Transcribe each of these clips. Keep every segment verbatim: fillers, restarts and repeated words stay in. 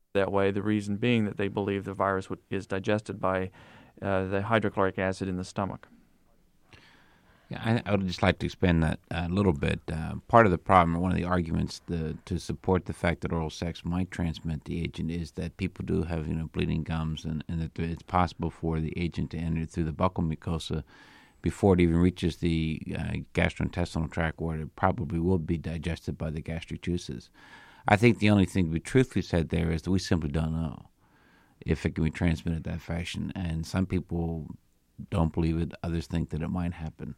that way, the reason being that they believe the virus would, is digested by uh, the hydrochloric acid in the stomach. Yeah, I, I would just like to expand that a little bit. Uh, part of the problem, or one of the arguments the, to support the fact that oral sex might transmit the agent, is that people do have, you know, bleeding gums, and, and that it's possible for the agent to enter through the buccal mucosa before it even reaches the uh, gastrointestinal tract, where it probably will be digested by the gastric juices. I think the only thing to be truthfully said there is that we simply don't know if it can be transmitted that fashion, and some people don't believe it, others think that it might happen.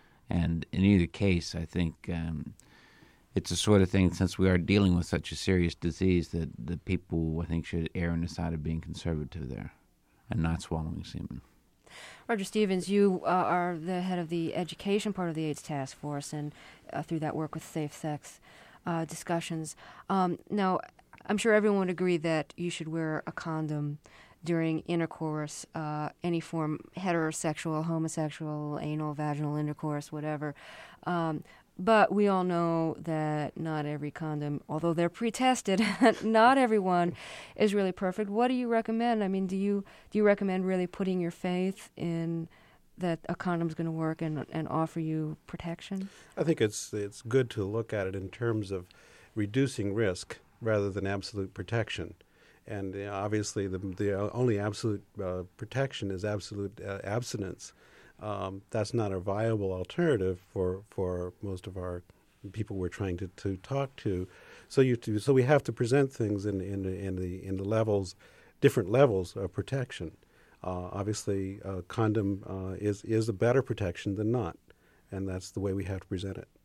And in either case, I think um, it's the sort of thing, since we are dealing with such a serious disease, that the people, I think, should err on the side of being conservative there and not swallowing semen. Roger Stevens, you uh, are the head of the education part of the AIDS Task Force, and uh, through that work with safe sex uh, discussions. Um, now, I'm sure everyone would agree that you should wear a condom during intercourse, uh, any form, heterosexual, homosexual, anal, vaginal intercourse, whatever. Um, but we all know that not every condom, although they're pre-tested, not everyone is really perfect. What do you recommend? I mean, do you do you recommend really putting your faith in that a condom's going to work and and offer you protection? I think it's it's good to look at it in terms of reducing risk rather than absolute protection. And uh, obviously, the the only absolute uh, protection is absolute uh, abstinence. Um, that's not a viable alternative for, for most of our people we're trying to, to talk to. So you to, so we have to present things in in the in the in the levels, different levels of protection. Uh, obviously, a condom uh, is is a better protection than not, and that's the way we have to present it.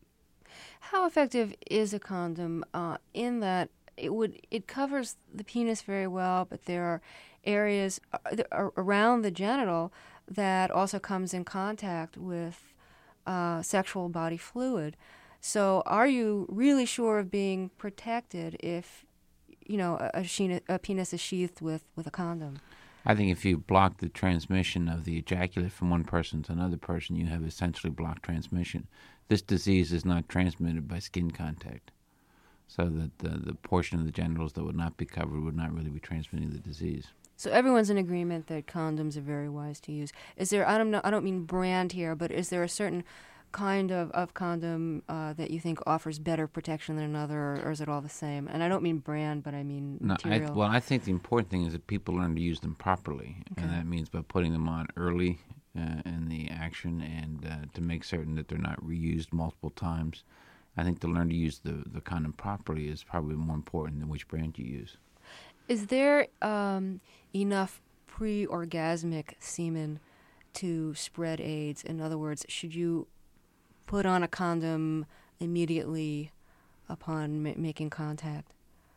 How effective is a condom uh, in that? It would it covers the penis very well, but there are areas around the genital that also comes in contact with uh, sexual body fluid. So, are you really sure of being protected if, you know, a, a, a penis is sheathed with, with a condom? I think if you block the transmission of the ejaculate from one person to another person, you have essentially blocked transmission. This disease is not transmitted by skin contact, so that the, the portion of the genitals that would not be covered would not really be transmitting the disease. So everyone's in agreement that condoms are very wise to use. Is there, I don't know, I don't mean brand here, but is there a certain kind of, of condom uh, that you think offers better protection than another, or, or is it all the same? And I don't mean brand, but I mean no, material. I, well, I think the important thing is that people learn to use them properly, okay. And that means by putting them on early uh, in the action, and uh, to make certain that they're not reused multiple times. I think to learn to use the, the condom properly is probably more important than which brand you use. Is there um, enough pre-orgasmic semen to spread AIDS? In other words, should you put on a condom immediately upon ma- making contact,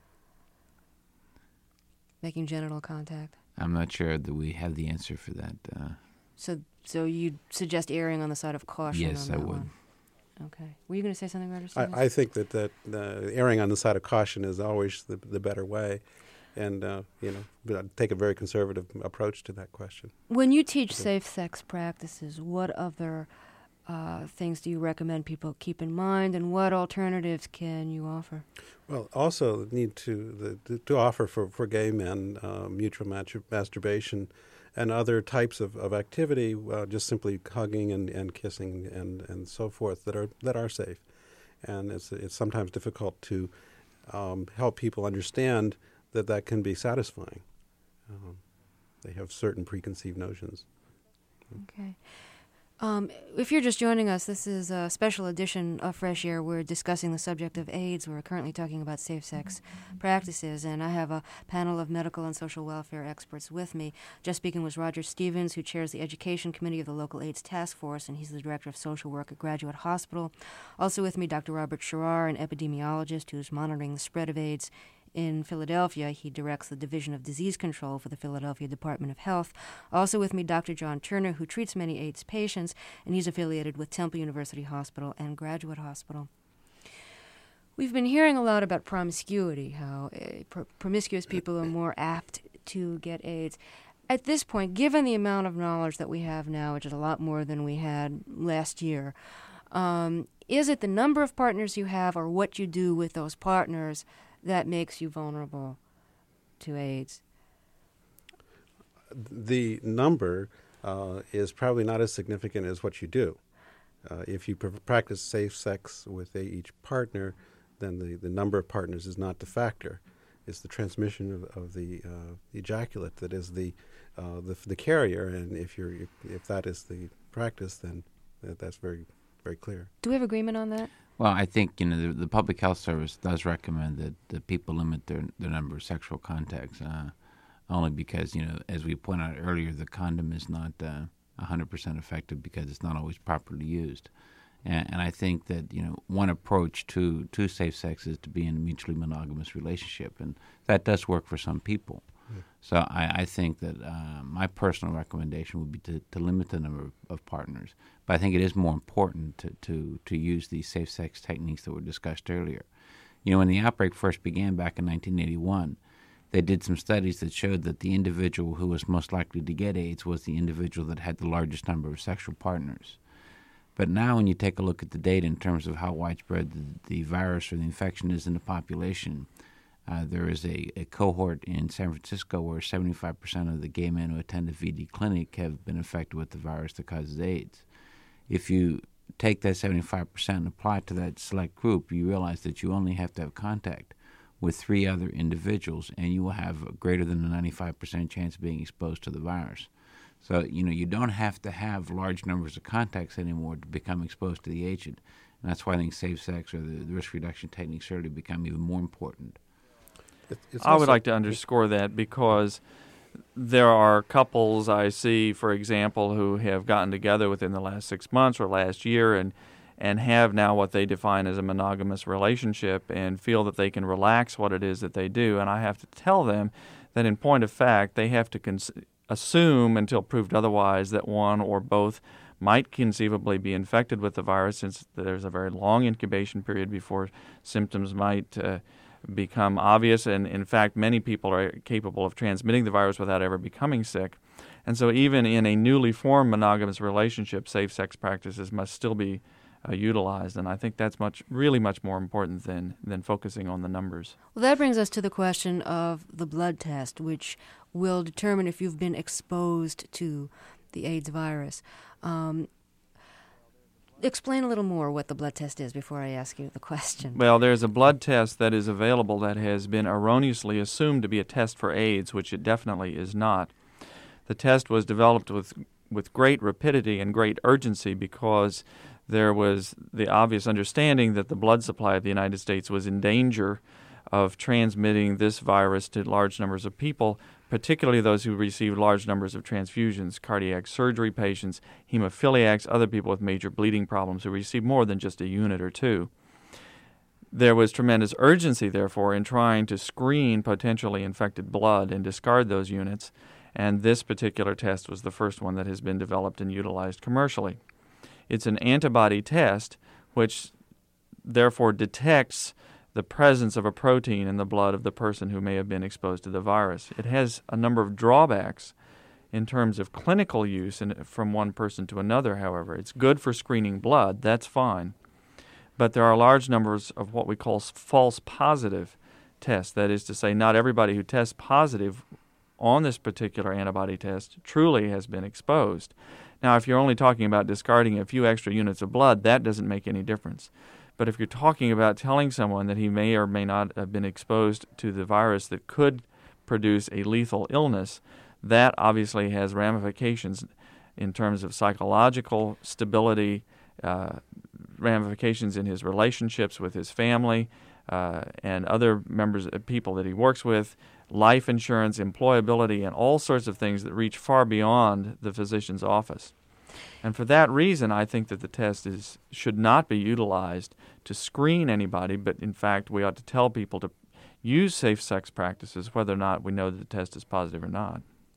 making genital contact? I'm not sure that we have the answer for that. Uh, so, so you'd suggest erring on the side of caution? Yes, on I that would. One. Okay. Were you going to say something, Roger Stevens? I, I think that, that uh, erring on the side of caution is always the, the better way. And, uh, you know, take a very conservative approach to that question. When you teach safe sex practices, what other uh, things do you recommend people keep in mind, and what alternatives can you offer? Well, also need to the, to offer for, for gay men uh, mutual masturbation and other types of, of activity, uh, just simply hugging and, and kissing and, and so forth that are that are safe. And it's it's sometimes difficult to um, help people understand that that can be satisfying. Um, they have certain preconceived notions. Okay. Um, if you're just joining us, this is a special edition of Fresh Air. We're discussing the subject of AIDS. We're currently talking about safe sex practices, and I have a panel of medical and social welfare experts with me. Just speaking was Roger Stevens, who chairs the Education Committee of the local AIDS Task Force, and he's the Director of Social Work at Graduate Hospital. Also with me, Doctor Robert Sherrar, an epidemiologist who's monitoring the spread of AIDS in Philadelphia. He directs the Division of Disease Control for the Philadelphia Department of Health. Also with me, Doctor John Turner, who treats many AIDS patients, and he's affiliated with Temple University Hospital and Graduate Hospital. We've been hearing a lot about promiscuity, how uh, pr- promiscuous people are more apt to get AIDS. At this point, given the amount of knowledge that we have now, which is a lot more than we had last year, um, is it the number of partners you have or what you do with those partners that makes you vulnerable to AIDS? The number uh, is probably not as significant as what you do. Uh, if you pr- practice safe sex with a, each partner, then the, the number of partners is not the factor. It's the transmission of, of the uh, ejaculate that is the, uh, the the carrier, and if you're if that is the practice, then that, that's very very clear. Do we have agreement on that? Well, I think you know the, the Public Health Service does recommend that, that people limit their, their number of sexual contacts, uh, only because you know, as we pointed out earlier, the condom is not uh, one hundred percent effective because it's not always properly used. And, and I think that you know one approach to, to safe sex is to be in a mutually monogamous relationship, and that does work for some people. Mm. So I, I think that uh, my personal recommendation would be to, to limit the number of, of partners. But I think it is more important to, to, to use these safe sex techniques that were discussed earlier. You know, when the outbreak first began back in nineteen eighty-one, they did some studies that showed that the individual who was most likely to get AIDS was the individual that had the largest number of sexual partners. But now when you take a look at the data in terms of how widespread the, the virus or the infection is in the population, uh, there is a, a cohort in San Francisco where seventy-five percent of the gay men who attend a V D clinic have been infected with the virus that causes AIDS. If you take that seventy-five percent and apply it to that select group, you realize that you only have to have contact with three other individuals, and you will have a greater than a ninety-five percent chance of being exposed to the virus. So, you know, you don't have to have large numbers of contacts anymore to become exposed to the agent. And that's why I think safe sex or the, the risk reduction techniques certainly become even more important. It, I would like to underscore that because there are couples I see, for example, who have gotten together within the last six months or last year and and have now what they define as a monogamous relationship and feel that they can relax what it is that they do. And I have to tell them that in point of fact, they have to cons- assume until proved otherwise that one or both might conceivably be infected with the virus, since there's a very long incubation period before symptoms might uh, become obvious. And in fact, many people are capable of transmitting the virus without ever becoming sick. And so even in a newly formed monogamous relationship, safe sex practices must still be uh, utilized. And I think that's much, really much more important than, than focusing on the numbers. Well, that brings us to the question of the blood test, which will determine if you've been exposed to the AIDS virus. Um, explain a little more what the blood test is before I ask you the question. Well, there's a blood test that is available that has been erroneously assumed to be a test for AIDS, which it definitely is not. The test was developed with with great rapidity and great urgency because there was the obvious understanding that the blood supply of the United States was in danger of transmitting this virus to large numbers of people, particularly those who received large numbers of transfusions, cardiac surgery patients, hemophiliacs, other people with major bleeding problems who received more than just a unit or two. There was tremendous urgency, therefore, in trying to screen potentially infected blood and discard those units, and this particular test was the first one that has been developed and utilized commercially. It's an antibody test which therefore detects the presence of a protein in the blood of the person who may have been exposed to the virus. It has a number of drawbacks in terms of clinical use and from one person to another, however. It's good for screening blood, that's fine. But there are large numbers of what we call false positive tests. That is to say, not everybody who tests positive on this particular antibody test truly has been exposed. Now, if you're only talking about discarding a few extra units of blood, that doesn't make any difference. But if you're talking about telling someone that he may or may not have been exposed to the virus that could produce a lethal illness, that obviously has ramifications in terms of psychological stability, uh, ramifications in his relationships with his family uh, and other members of people that he works with, life insurance, employability, and all sorts of things that reach far beyond the physician's office. And for that reason, I think that the test is should not be utilized to screen anybody, but in fact, we ought to tell people to use safe sex practices whether or not we know that the test is positive or not.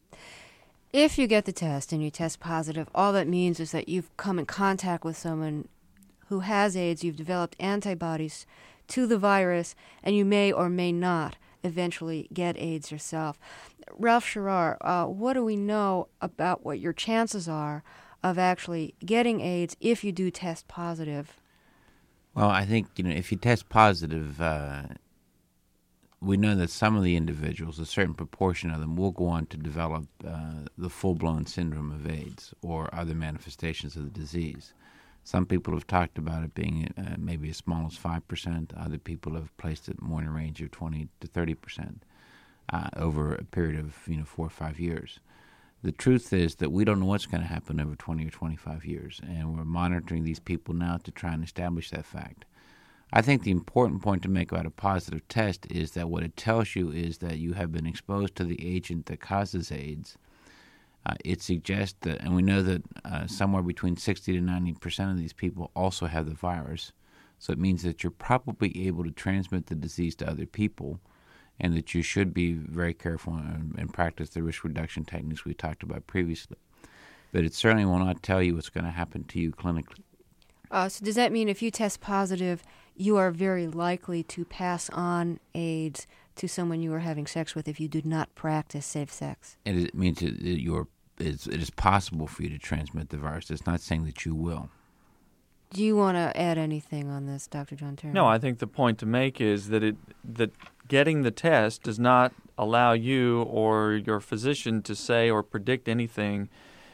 If you get the test and you test positive, all that means is that you've come in contact with someone who has AIDS, you've developed antibodies to the virus, and you may or may not eventually get AIDS yourself. Ralph Sherrar, uh, what do we know about what your chances are of actually getting AIDS if you do test positive? Well, I think, you know, if you test positive, uh, we know that some of the individuals, a certain proportion of them, will go on to develop uh, the full-blown syndrome of AIDS or other manifestations of the disease. Some people have talked about it being uh, maybe as small as five percent. Other people have placed it more in a range of twenty to thirty percent uh, over a period of you know four or five years. The truth is that we don't know what's going to happen over twenty or twenty-five years, and we're monitoring these people now to try and establish that fact. I think the important point to make about a positive test is that what it tells you is that you have been exposed to the agent that causes AIDS. Uh, it suggests that, and we know that uh, somewhere between sixty to ninety percent of these people also have the virus, so it means that you're probably able to transmit the disease to other people, and that you should be very careful and, and practice the risk reduction techniques we talked about previously. But it certainly will not tell you what's going to happen to you clinically. Uh, so does that mean if you test positive, you are very likely to pass on AIDS to someone you are having sex with if you do not practice safe sex? And it means that you're, it's, it is possible for you to transmit the virus. It's not saying that you will. Do you want to add anything on this, Doctor John Turner? No, I think the point to make is that it that getting the test does not allow you or your physician to say or predict anything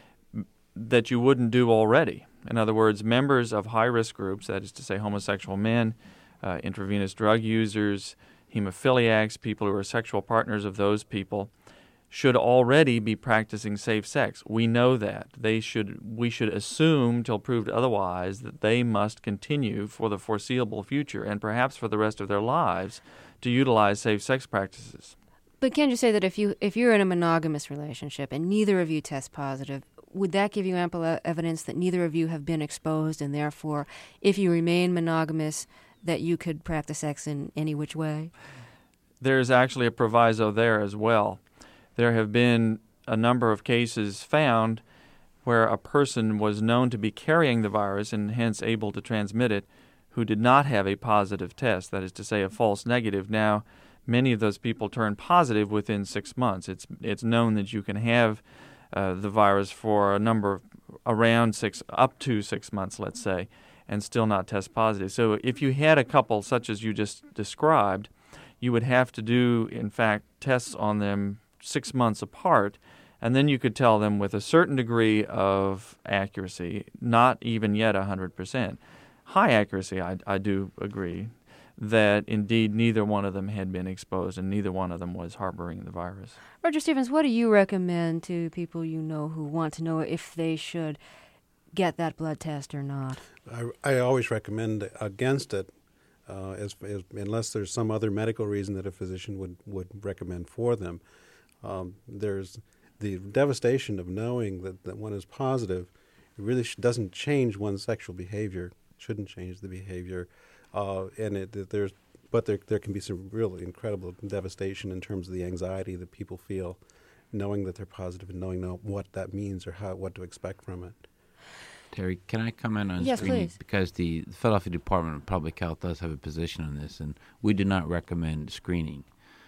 that you wouldn't do already. In other words, members of high-risk groups, that is to say homosexual men, uh, intravenous drug users, hemophiliacs, people who are sexual partners of those people, should already be practicing safe sex. We know that. They should. We should assume, till proved otherwise, that they must continue for the foreseeable future and perhaps for the rest of their lives to utilize safe sex practices. But can't you say that if, you, if you're in a monogamous relationship and neither of you test positive, would that give you ample uh, evidence that neither of you have been exposed, and therefore, if you remain monogamous, that you could practice sex in any which way? There's actually a proviso there as well. There have been a number of cases found where a person was known to be carrying the virus and hence able to transmit it who did not have a positive test, that is to say a false negative. Now, many of those people turn positive within six months. It's it's known that you can have uh, the virus for a number of, around six, up to six months, let's say, and still not test positive. So if you had a couple such as you just described, you would have to do, in fact, tests on them six months apart, and then you could tell them with a certain degree of accuracy, not even yet one hundred percent. High accuracy, I, I do agree, that indeed neither one of them had been exposed and neither one of them was harboring the virus. Roger Stevens, what do you recommend to people you know who want to know if they should get that blood test or not? I, I always recommend against it, uh, as, as, unless there's some other medical reason that a physician would, would recommend for them. Um, there's the devastation of knowing that, that one is positive. It really sh- doesn't change one's sexual behavior, shouldn't change the behavior. Uh, and it, it, there's, but there, there can be some really incredible devastation in terms of the anxiety that people feel knowing that they're positive and knowing now what that means or how what to expect from it. Terry, can I comment on yes, screening? Please. Because the Philadelphia Department of Public Health does have a position on this, and we do not recommend screening.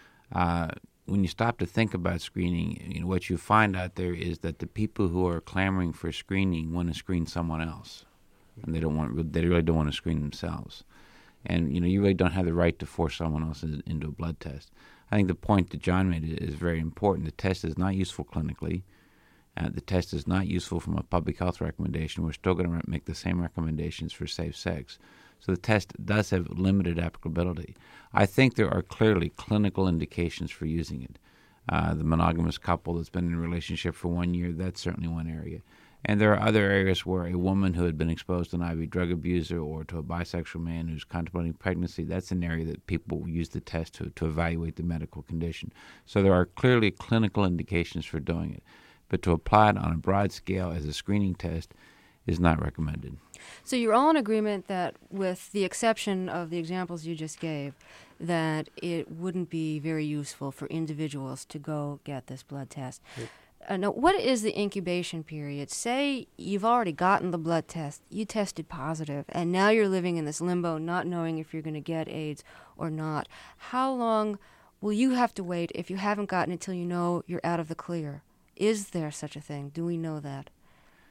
Uh, when you stop to think about screening, you know, what you find out there is that the people who are clamoring for screening want to screen someone else, and they don't want. They really don't want to screen themselves. And you know, you really don't have the right to force someone else into a blood test. I think the point that John made is very important. The test is not useful clinically. Uh, the test is not useful from a public health recommendation. We're still going to make the same recommendations for safe sex. So the test does have limited applicability. I think there are clearly clinical indications for using it. Uh, the monogamous couple that's been in a relationship for one year, that's certainly one area. And there are other areas where a woman who had been exposed to an I V drug abuser or to a bisexual man who's contemplating pregnancy, that's an area that people use the test to, to evaluate the medical condition. So there are clearly clinical indications for doing it. But to apply it on a broad scale as a screening test is not recommended. So you're all in agreement that, with the exception of the examples you just gave, that it wouldn't be very useful for individuals to go get this blood test. Yep. Uh, now, what is the incubation period? Say you've already gotten the blood test, you tested positive, and now you're living in this limbo, not knowing if you're going to get AIDS or not. How long will you have to wait if you haven't gotten it till you know you're out of the clear? Is there such a thing? Do we know that?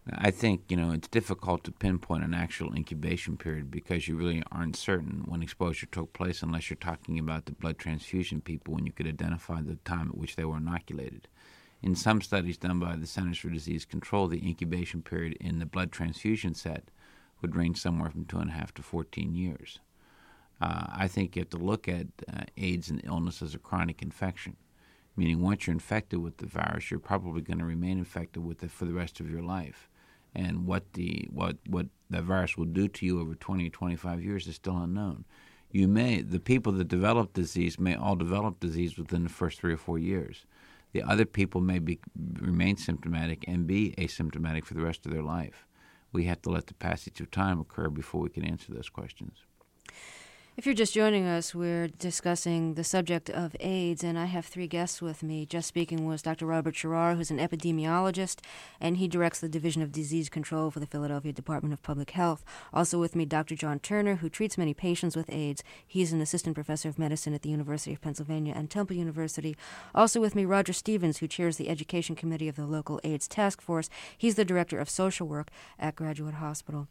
I think, you know, it's difficult to pinpoint an actual incubation period because you really aren't certain when exposure took place unless you're talking about the blood transfusion people when you could identify the time at which they were inoculated. In some studies done by the Centers for Disease Control, the incubation period in the blood transfusion set would range somewhere from two and a half to fourteen years. Uh, I think you have to look at uh, AIDS and illness as a chronic infection, meaning once you're infected with the virus, you're probably going to remain infected with it for the rest of your life. And what the what what the virus will do to you over twenty or twenty-five years is still unknown. You may the people that develop disease may all develop disease within the first three or four years. The other people may be remain symptomatic and be asymptomatic for the rest of their life. We have to let the passage of time occur before we can answer those questions. If you're just joining us, we're discussing the subject of AIDS, and I have three guests with me. Just speaking was Doctor Robert Sherrar, who's an epidemiologist, and he directs the Division of Disease Control for the Philadelphia Department of Public Health. Also with me, Doctor John Turner, who treats many patients with AIDS. He's an assistant professor of medicine at the University of Pennsylvania and Temple University. Also with me, Roger Stevens, who chairs the Education Committee of the local AIDS Task Force. He's the director of social work at Graduate Hospital.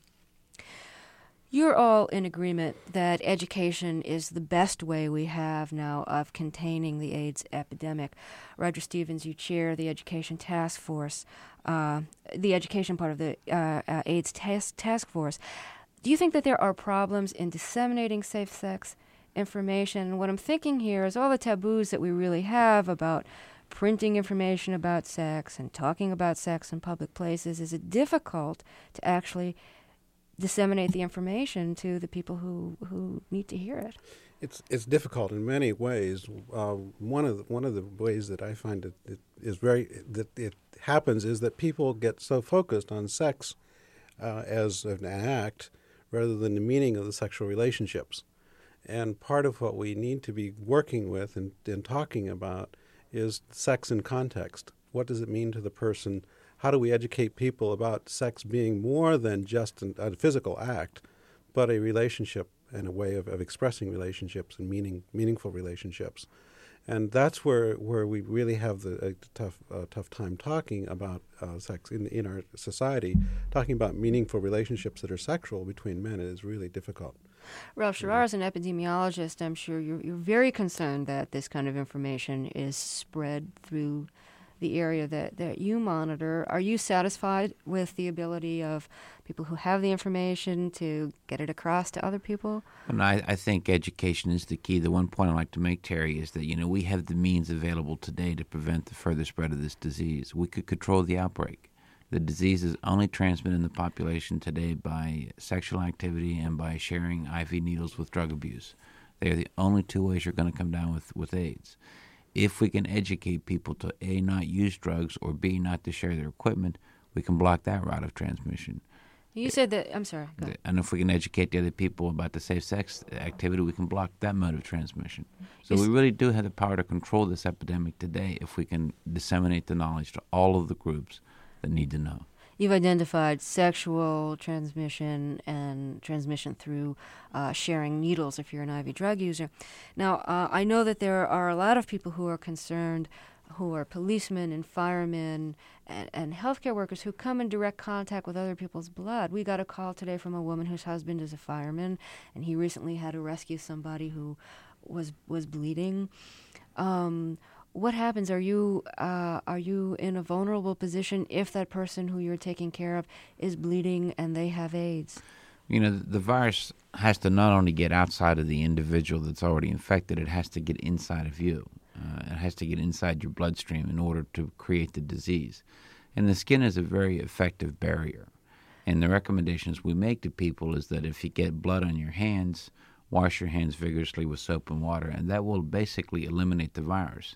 You're all in agreement that education is the best way we have now of containing the AIDS epidemic. Roger Stevens, you chair the Education Task Force, uh, the education part of the uh, uh, AIDS task, task Force. Do you think that there are problems in disseminating safe sex information? And what I'm thinking here is all the taboos that we really have about printing information about sex and talking about sex in public places. Is it difficult to actually disseminate the information to the people who, who need to hear it? It's it's difficult in many ways. Uh, one of the, one of the ways that I find it, it is very that it happens is that people get so focused on sex uh, as an act rather than the meaning of the sexual relationships. And part of what we need to be working with and, and talking about is sex in context. What does it mean to the person? How do we educate people about sex being more than just an, a physical act, but a relationship and a way of, of expressing relationships and meaning meaningful relationships? And that's where, where we really have the a tough uh, tough time talking about uh, sex in in our society. Talking about meaningful relationships that are sexual between men is really difficult. Ralph Sherrar, as an epidemiologist, I'm sure you're, you're very concerned that this kind of information is spread through the area that, that you monitor. Are you satisfied with the ability of people who have the information to get it across to other people? And I, I think education is the key. The one point I'd like to make, Terry, is that, you know, we have the means available today to prevent the further spread of this disease. We could control the outbreak. The disease is only transmitted in the population today by sexual activity and by sharing I V needles with drug abuse. They are the only two ways you're going to come down with, with AIDS. If we can educate people to A, not use drugs, or B, not to share their equipment, we can block that route of transmission. You said that, I'm sorry. Go ahead. And if we can educate the other people about the safe sex activity, we can block that mode of transmission. So Yes. we really do have the power to control this epidemic today if we can disseminate the knowledge to all of the groups that need to know. You've identified sexual transmission and transmission through uh, sharing needles if you're an I V drug user. Now, uh, I know that there are a lot of people who are concerned, who are policemen and firemen and, and healthcare workers who come in direct contact with other people's blood. We got a call today from a woman whose husband is a fireman, and he recently had to rescue somebody who was was bleeding. Um, What happens? Are you uh, are you in a vulnerable position if that person who you're taking care of is bleeding and they have AIDS? You know, the virus has to not only get outside of the individual that's already infected, it has to get inside of you. Uh, it has to get inside your bloodstream in order to create the disease. And the skin is a very effective barrier. And the recommendations we make to people is that if you get blood on your hands, wash your hands vigorously with soap and water, and that will basically eliminate the virus.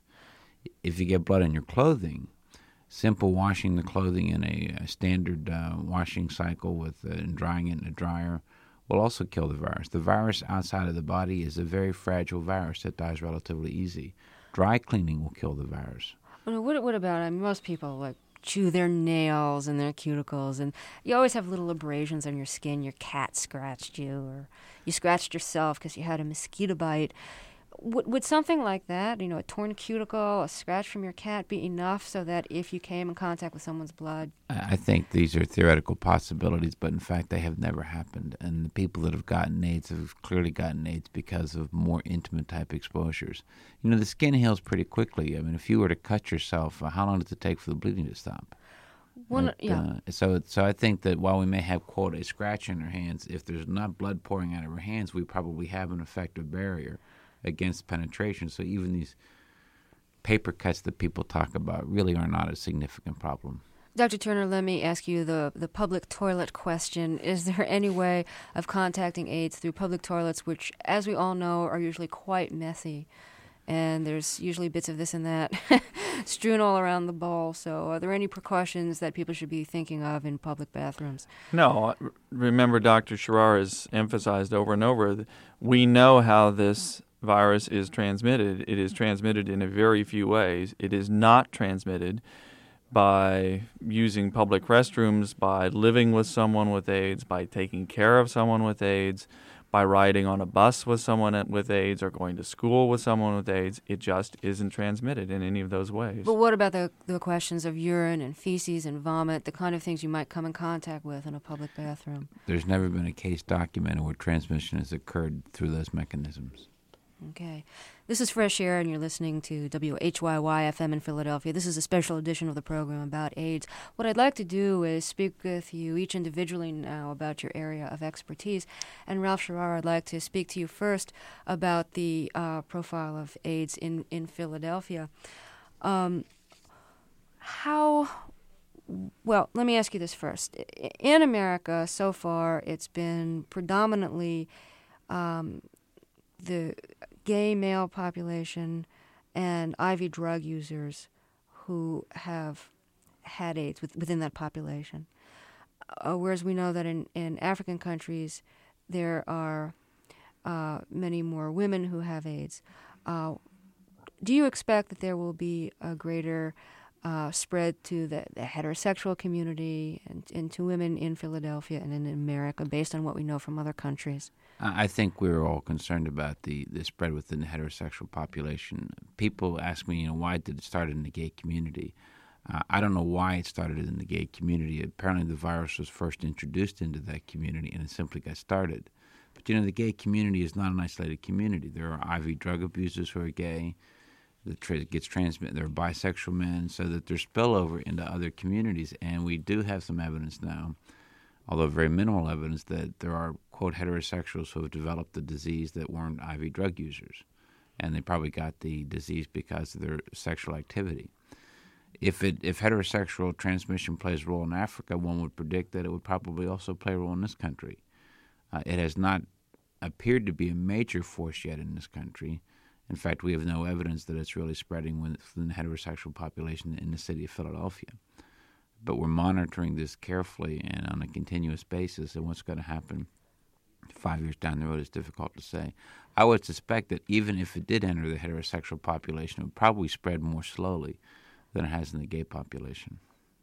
If you get blood on your clothing, simple washing the clothing in a, a standard uh, washing cycle with uh, and drying it in a dryer will also kill the virus. The virus outside of the body is a very fragile virus that dies relatively easy. Dry cleaning will kill the virus. Well, what, what about, I mean, most people like chew their nails and their cuticles, and you always have little abrasions on your skin. Your cat scratched you, or you scratched yourself because you had a mosquito bite. would, would something like that, you know, a torn cuticle, a scratch from your cat, be enough so that if you came in contact with someone's blood? I think these are theoretical possibilities, but in fact they have never happened. And the people that have gotten AIDS have clearly gotten AIDS because of more intimate type exposures. You know, the skin heals pretty quickly. I mean, if you were to cut yourself, uh, how long does it take for the bleeding to stop? One, It, yeah. uh, so, so I think that while we may have, quote, a scratch in our hands, if there's not blood pouring out of our hands, we probably have an effective barrier against penetration. So even these paper cuts that people talk about really are not a significant problem. Doctor Turner, let me ask you the, the public toilet question. Is there any way of contacting AIDS through public toilets, which, as we all know, are usually quite messy? And there's usually bits of this and that strewn all around the bowl. So are there any precautions that people should be thinking of in public bathrooms? No. Remember, Doctor Sherrar has emphasized over and over that we know how this virus is transmitted. It is transmitted in a very few ways. It is not transmitted by using public restrooms, by living with someone with AIDS, by taking care of someone with AIDS, by riding on a bus with someone with AIDS or going to school with someone with AIDS. It just isn't transmitted in any of those ways. But what about the, the questions of urine and feces and vomit, the kind of things you might come in contact with in a public bathroom? There's never been a case documented where transmission has occurred through those mechanisms. Okay. This is Fresh Air, and you're listening to W H Y Y F M in Philadelphia. This is a special edition of the program about AIDS. What I'd like to do is speak with you each individually now about your area of expertise. And Ralph Sherrar, I'd like to speak to you first about the uh, profile of AIDS in, in Philadelphia. Um, how... Well, let me ask you this first. In America, so far, it's been predominantly um, the gay male population and I V drug users who have had AIDS with, within that population. Uh, whereas we know that in, in African countries, there are uh, many more women who have AIDS. Uh, do you expect that there will be a greater uh, spread to the, the heterosexual community and, and to women in Philadelphia and in America based on what we know from other countries? I think we're all concerned about the, the spread within the heterosexual population. People ask me, you know, why did it start in the gay community? Uh, I don't know why it started in the gay community. Apparently the virus was first introduced into that community and it simply got started. But, you know, the gay community is not an isolated community. There are I V drug abusers who are gay. That tra- gets transmitted. There are bisexual men, so that there's spillover into other communities. And we do have some evidence now, although very minimal evidence, that there are, quote, heterosexuals who have developed the disease that weren't I V drug users. And they probably got the disease because of their sexual activity. If it if heterosexual transmission plays a role in Africa, one would predict that it would probably also play a role in this country. Uh, it has not appeared to be a major force yet in this country. In fact, we have no evidence that it's really spreading within the heterosexual population in the city of Philadelphia. But we're monitoring this carefully and on a continuous basis, and what's going to happen five years down the road is difficult to say. I would suspect that even if it did enter the heterosexual population, it would probably spread more slowly than it has in the gay population.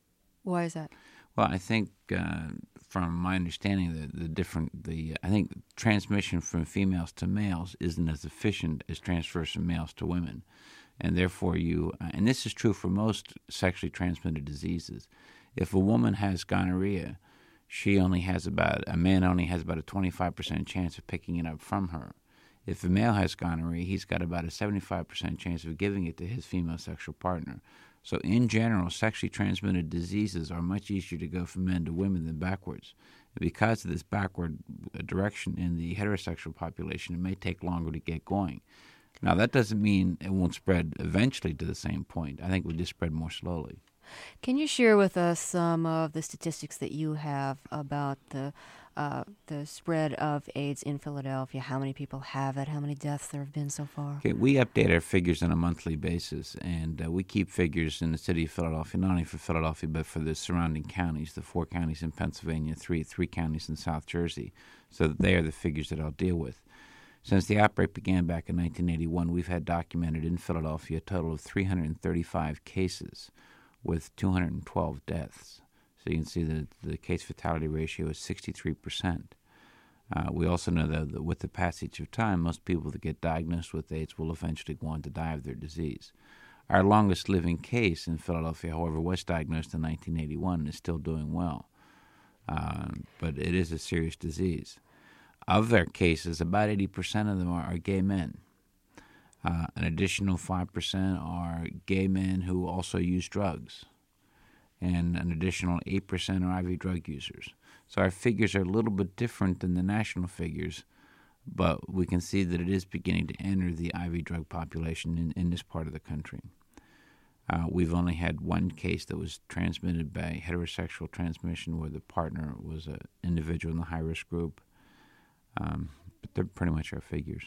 Why is that? Well, I think uh, from my understanding, the, the different the I think transmission from females to males isn't as efficient as transfers from males to women, and therefore you uh, and this is true for most sexually transmitted diseases. If a woman has gonorrhea, she only has about a man only has about a twenty-five percent chance of picking it up from her. If a male has gonorrhea, he's got about a seventy-five percent chance of giving it to his female sexual partner. So in general, sexually transmitted diseases are much easier to go from men to women than backwards. And because of this backward direction in the heterosexual population, it may take longer to get going. Now, that doesn't mean it won't spread eventually to the same point. I think it will just spread more slowly. Can you share with us some of the statistics that you have about the uh, the spread of AIDS in Philadelphia? How many people have it? How many deaths there have been so far? Okay, we update our figures on a monthly basis, and uh, we keep figures in the city of Philadelphia, not only for Philadelphia, but for the surrounding counties, the four counties in Pennsylvania, three three counties in South Jersey, so that they are the figures that I'll deal with. Since the outbreak began back in nineteen eighty-one, we've had documented in Philadelphia a total of three hundred thirty-five cases with two hundred twelve deaths. So you can see that the case fatality ratio is sixty-three percent. Uh, we also know that, that with the passage of time, most people that get diagnosed with AIDS will eventually go on to die of their disease. Our longest living case in Philadelphia, however, was diagnosed in nineteen eighty-one and is still doing well. Uh, but it is a serious disease. Of their cases, about eighty percent of them are, are gay men. Uh, an additional five percent are gay men who also use drugs. And an additional eight percent are I V drug users. So our figures are a little bit different than the national figures, but we can see that it is beginning to enter the I V drug population in, in this part of the country. Uh, we've only had one case that was transmitted by heterosexual transmission where the partner was an individual in the high-risk group, um, but they're pretty much our figures.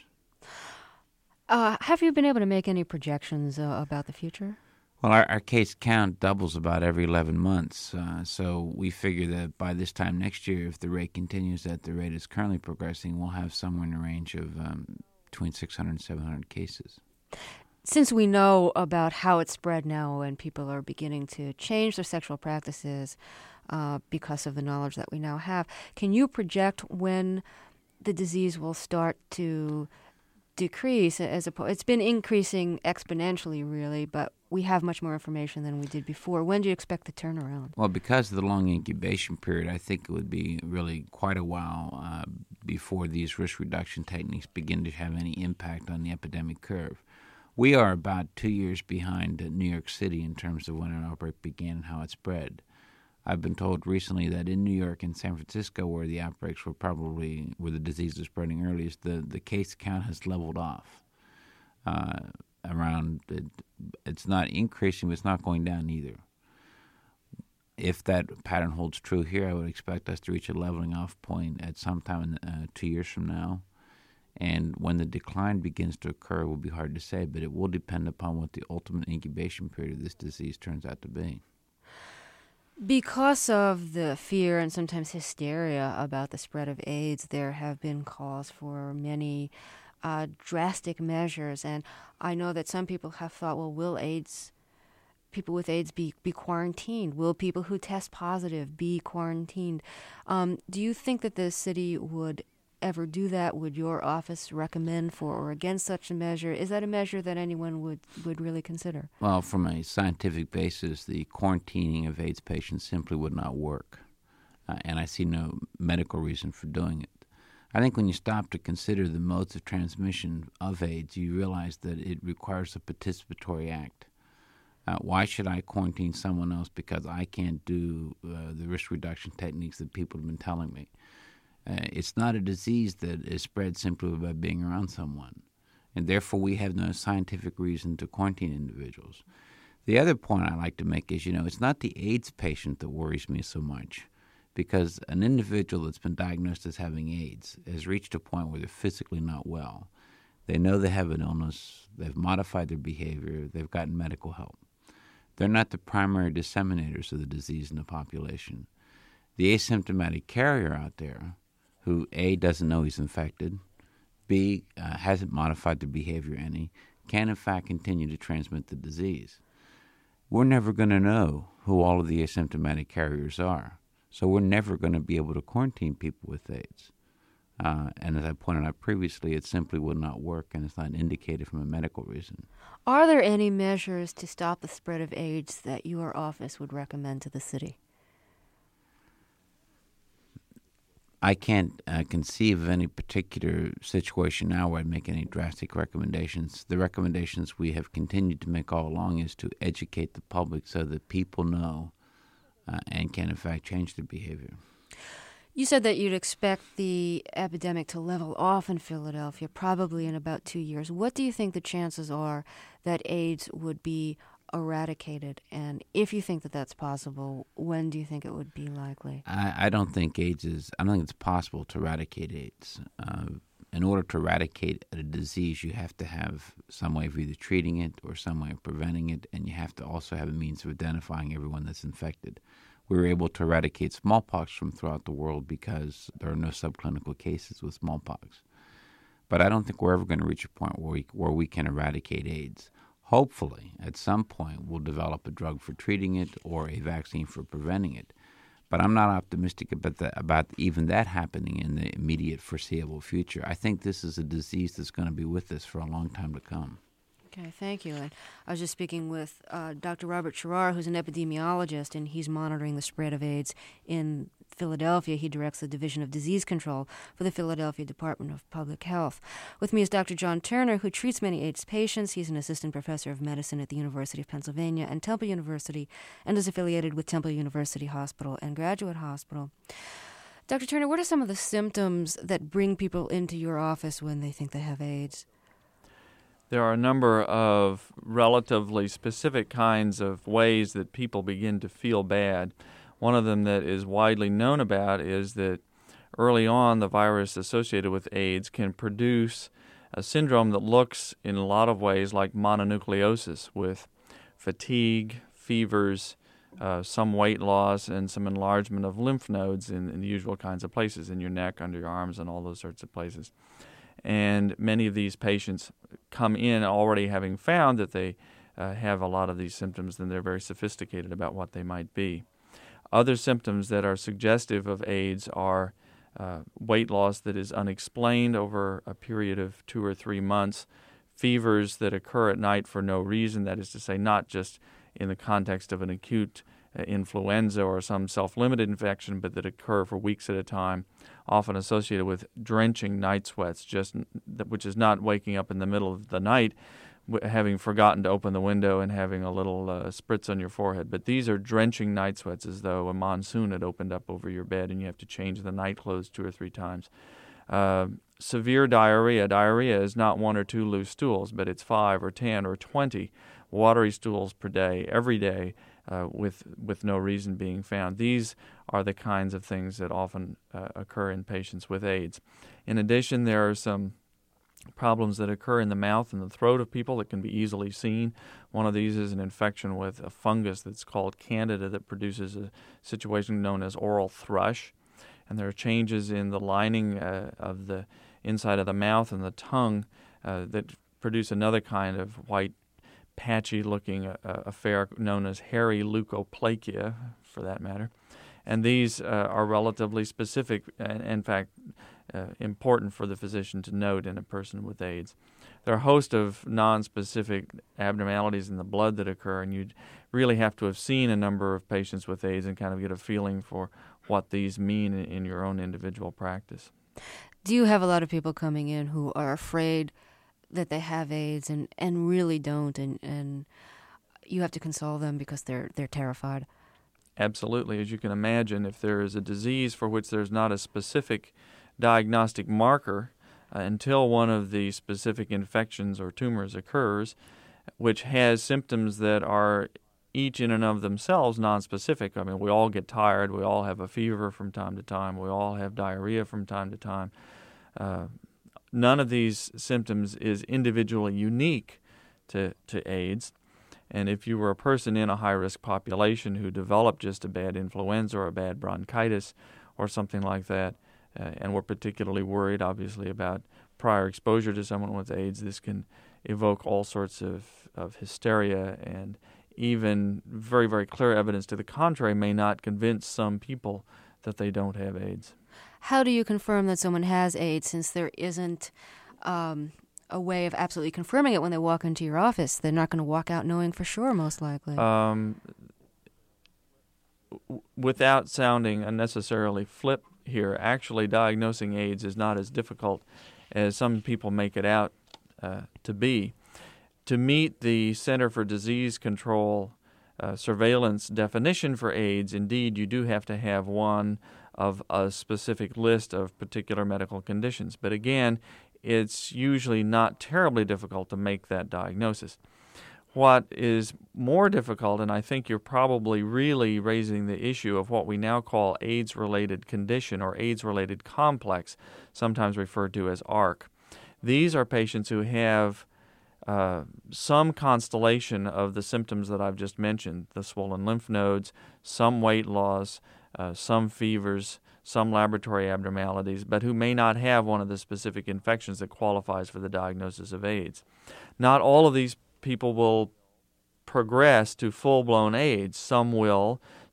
Uh, have you been able to make any projections uh, about the future? Well, our, our case count doubles about every eleven months, uh, so we figure that by this time next year, if the rate continues at the rate it's currently progressing, we'll have somewhere in the range of um, between six hundred and seven hundred cases. Since we know about how it's spread now and people are beginning to change their sexual practices uh, because of the knowledge that we now have, can you project when the disease will start to decrease? As a, it's been increasing exponentially, really, but we have much more information than we did before. When do you expect the turnaround? Well, because of the long incubation period, I think it would be really quite a while uh, before these risk reduction techniques begin to have any impact on the epidemic curve. We are about two years behind New York City in terms of when an outbreak began and how it spread. I've been told recently that in New York and San Francisco, where the outbreaks were probably, where the disease was spreading earliest, the, the case count has leveled off. Uh, around, it, it's not increasing, but it's not going down either. If that pattern holds true here, I would expect us to reach a leveling off point at some time in, uh, two years from now. And when the decline begins to occur, it will be hard to say, but it will depend upon what the ultimate incubation period of this disease turns out to be. Because of the fear and sometimes hysteria about the spread of AIDS, there have been calls for many uh, drastic measures. And I know that some people have thought, well, will AIDS, people with AIDS be, be quarantined? Will people who test positive be quarantined? Um, do you think that the city would ever do that? Would your office recommend for or against such a measure? Is that a measure that anyone would, would really consider? Well, from a scientific basis, the quarantining of AIDS patients simply would not work, uh, and I see no medical reason for doing it. I think when you stop to consider the modes of transmission of AIDS, you realize that it requires a participatory act. Uh, why should I quarantine someone else because I can't do uh, the risk reduction techniques that people have been telling me? Uh, it's not a disease that is spread simply by being around someone, and therefore we have no scientific reason to quarantine individuals. The other point I like to make is, you know, it's not the AIDS patient that worries me so much, because an individual that's been diagnosed as having AIDS has reached a point where they're physically not well. They know they have an illness, they've modified their behavior, they've gotten medical help. They're not the primary disseminators of the disease in the population. The asymptomatic carrier out there, who A, doesn't know he's infected, B, uh, hasn't modified their behavior any, can in fact continue to transmit the disease. We're never going to know who all of the asymptomatic carriers are, so we're never going to be able to quarantine people with AIDS. Uh, and as I pointed out previously, it simply would not work, and it's not indicated from a medical reason. Are there any measures to stop the spread of AIDS that your office would recommend to the city? I can't uh, conceive of any particular situation now where I'd make any drastic recommendations. The recommendations we have continued to make all along is to educate the public so that people know uh, and can, in fact, change their behavior. You said that you'd expect the epidemic to level off in Philadelphia probably in about two years. What do you think the chances are that AIDS would be eradicated? And if you think that that's possible, when do you think it would be likely? I, I don't think AIDS is, I don't think it's possible to eradicate AIDS. Uh, in order to eradicate a disease, you have to have some way of either treating it or some way of preventing it, and you have to also have a means of identifying everyone that's infected. We were able to eradicate smallpox from throughout the world because there are no subclinical cases with smallpox. But I don't think we're ever going to reach a point where we, where we can eradicate AIDS. Hopefully, at some point, we'll develop a drug for treating it or a vaccine for preventing it. But I'm not optimistic about that, about even that happening in the immediate foreseeable future. I think this is a disease that's going to be with us for a long time to come. Okay, thank you. And I was just speaking with uh, Doctor Robert Sherrar, who's an epidemiologist, and he's monitoring the spread of AIDS in Philadelphia. He directs the Division of Disease Control for the Philadelphia Department of Public Health. With me is Doctor John Turner, who treats many AIDS patients. He's an assistant professor of medicine at the University of Pennsylvania and Temple University, and is affiliated with Temple University Hospital and Graduate Hospital. Doctor Turner, what are some of the symptoms that bring people into your office when they think they have AIDS? There are a number of relatively specific kinds of ways that people begin to feel bad. One of them that is widely known about is that early on the virus associated with AIDS can produce a syndrome that looks in a lot of ways like mononucleosis, with fatigue, fevers, uh, some weight loss, and some enlargement of lymph nodes in, in the usual kinds of places, in your neck, under your arms, and all those sorts of places. And many of these patients come in already having found that they uh, have a lot of these symptoms, and they're very sophisticated about what they might be. Other symptoms that are suggestive of AIDS are uh, weight loss that is unexplained over a period of two or three months, fevers that occur at night for no reason, that is to say, not just in the context of an acute uh, influenza or some self-limited infection, but that occur for weeks at a time, often associated with drenching night sweats, just which is not waking up in the middle of the night, having forgotten to open the window and having a little uh, spritz on your forehead. But these are drenching night sweats, as though a monsoon had opened up over your bed and you have to change the night clothes two or three times. Uh, severe diarrhea. Diarrhea is not one or two loose stools, but it's five or ten or twenty watery stools per day, every day, uh, with with no reason being found. These are the kinds of things that often uh, occur in patients with AIDS. In addition, there are some problems that occur in the mouth and the throat of people that can be easily seen. One of these is an infection with a fungus that's called Candida that produces a situation known as oral thrush. And there are changes in the lining uh, of the inside of the mouth and the tongue uh, that produce another kind of white, patchy-looking uh, affair known as hairy leukoplakia, for that matter. And these uh, are relatively specific and, in fact, uh, important for the physician to note in a person with AIDS. There are a host of non-specific abnormalities in the blood that occur, and you'd really have to have seen a number of patients with AIDS and kind of get a feeling for what these mean in, in your own individual practice. Do you have a lot of people coming in who are afraid that they have AIDS and, and really don't, and, and you have to console them because they're they're terrified? Absolutely. As you can imagine, if there is a disease for which there's not a specific diagnostic marker uh, until one of the specific infections or tumors occurs, which has symptoms that are each in and of themselves nonspecific. I mean, we all get tired. We all have a fever from time to time. We all have diarrhea from time to time. Uh, none of these symptoms is individually unique to, to AIDS. And if you were a person in a high-risk population who developed just a bad influenza or a bad bronchitis or something like that, uh, and were particularly worried, obviously, about prior exposure to someone with AIDS, this can evoke all sorts of, of hysteria, and even very, very clear evidence to the contrary may not convince some people that they don't have AIDS. How do you confirm that someone has AIDS, since there isn't um, a way of absolutely confirming it when they walk into your office? They're not going to walk out knowing for sure, most likely. Um, w- without sounding unnecessarily flip here, actually diagnosing AIDS is not as difficult as some people make it out uh, to be. To meet the Center for Disease Control uh, surveillance definition for AIDS, indeed, you do have to have one of a specific list of particular medical conditions. But again, it's usually not terribly difficult to make that diagnosis. What is more difficult, and I think you're probably really raising the issue of what we now call AIDS-related condition or AIDS-related complex, sometimes referred to as A R C. These are patients who have uh, some constellation of the symptoms that I've just mentioned, the swollen lymph nodes, some weight loss, uh, some fevers, some laboratory abnormalities, but who may not have one of the specific infections that qualifies for the diagnosis of AIDS. Not all of these people will progress to full-blown AIDS. Some will.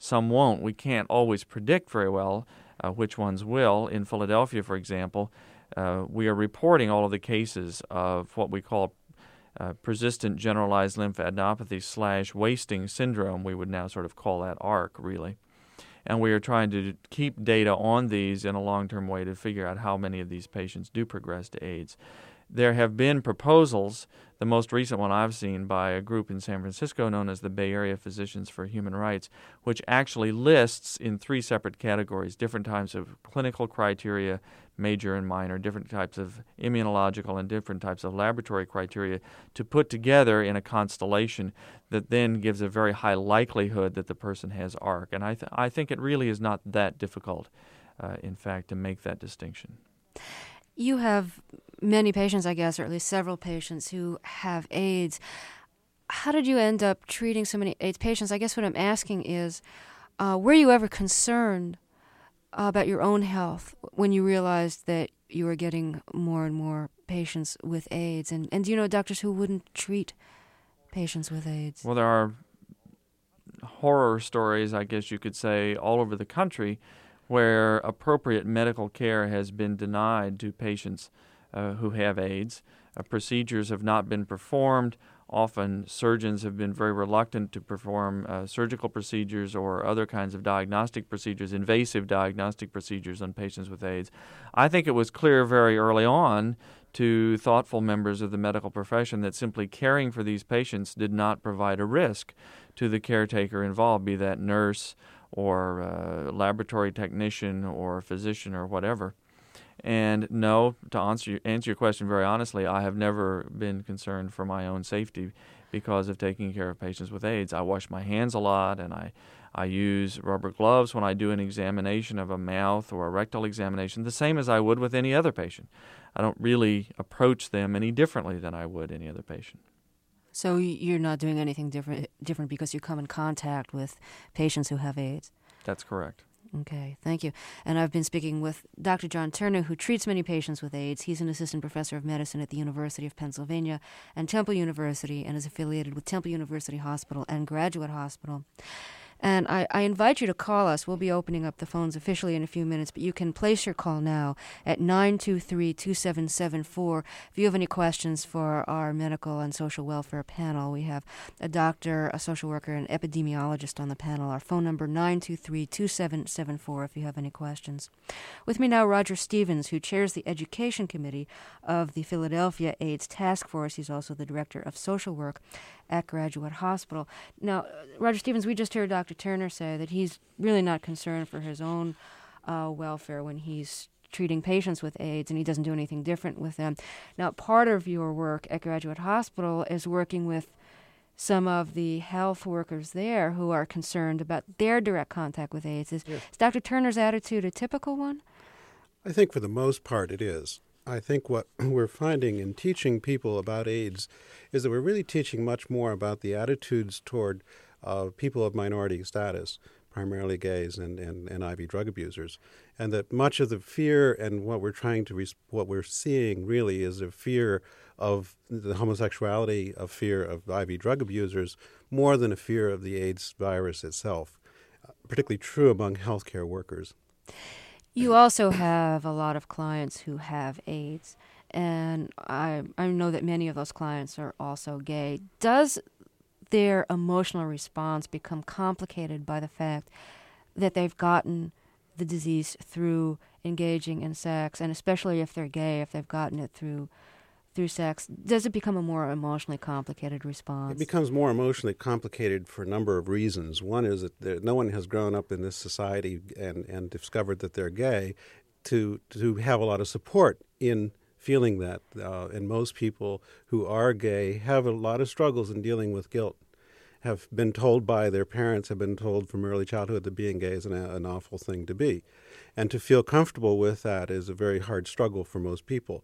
some won't. We can't always predict very well uh, which ones will. In Philadelphia, for example, uh, we are reporting all of the cases of what we call uh, persistent generalized lymphadenopathy slash wasting syndrome. We would now sort of call that A R C, really. And we are trying to keep data on these in a long-term way to figure out how many of these patients do progress to AIDS. There have been proposals, the most recent one I've seen by a group in San Francisco known as the Bay Area Physicians for Human Rights, which actually lists in three separate categories different types of clinical criteria, major and minor, different types of immunological and different types of laboratory criteria to put together in a constellation that then gives a very high likelihood that the person has A R C. And I, th- I think it really is not that difficult, uh, in fact, to make that distinction. You have many patients, I guess, or at least several patients who have AIDS. How did you end up treating so many AIDS patients? I guess what I'm asking is, uh, were you ever concerned about your own health when you realized that you were getting more and more patients with AIDS? And, and do you know doctors who wouldn't treat patients with AIDS? Well, there are horror stories, I guess you could say, all over the country where appropriate medical care has been denied to patients uh, who have AIDS. Uh, procedures have not been performed. Often surgeons have been very reluctant to perform uh, surgical procedures or other kinds of diagnostic procedures, invasive diagnostic procedures on patients with AIDS. I think it was clear very early on to thoughtful members of the medical profession that simply caring for these patients did not provide a risk to the caretaker involved, be that nurse or uh, laboratory technician or physician or whatever. And no, to answer, answer your question very honestly, I have never been concerned for my own safety because of taking care of patients with AIDS. I wash my hands a lot, and I, I use rubber gloves when I do an examination of a mouth or a rectal examination, the same as I would with any other patient. I don't really approach them any differently than I would any other patient. So you're not doing anything different different because you come in contact with patients who have AIDS? That's correct. Okay, thank you. And I've been speaking with Doctor John Turner, who treats many patients with AIDS. He's an assistant professor of medicine at the University of Pennsylvania and Temple University, and is affiliated with Temple University Hospital and Graduate Hospital. And I, I invite you to call us. We'll be opening up the phones officially in a few minutes, but you can place your call now at nine two three, two seven seven four. If you have any questions for our medical and social welfare panel, we have a doctor, a social worker, and epidemiologist on the panel. Our phone number, nine two three, two seven seven four, if you have any questions. With me now, Roger Stevens, who chairs the Education Committee of the Philadelphia AIDS Task Force. He's also the Director of Social Work at Graduate Hospital. Now, Roger Stevens, we just heard Doctor Turner say that he's really not concerned for his own uh, welfare when he's treating patients with AIDS, and he doesn't do anything different with them. Now, part of your work at Graduate Hospital is working with some of the health workers there who are concerned about their direct contact with AIDS. Is, yes. is Doctor Turner's attitude a typical one? I think for the most part it is. I think what we're finding in teaching people about AIDS is that we're really teaching much more about the attitudes toward uh, people of minority status, primarily gays and, and, and I V drug abusers, and that much of the fear and what we're trying to, res- what we're seeing really is a fear of the homosexuality, a fear of I V drug abusers, more than a fear of the AIDS virus itself, uh, particularly true among healthcare workers. You also have a lot of clients who have AIDS, and I I know that many of those clients are also gay. Does their emotional response become complicated by the fact that they've gotten the disease through engaging in sex, and especially if they're gay, if they've gotten it through through sex, does it become a more emotionally complicated response? It becomes more emotionally complicated for a number of reasons. One is that there, no one has grown up in this society and, and discovered that they're gay to to have a lot of support in feeling that. Uh, and most people who are gay have a lot of struggles in dealing with guilt, have been told by their parents, have been told from early childhood that being gay is an, an awful thing to be. And to feel comfortable with that is a very hard struggle for most people.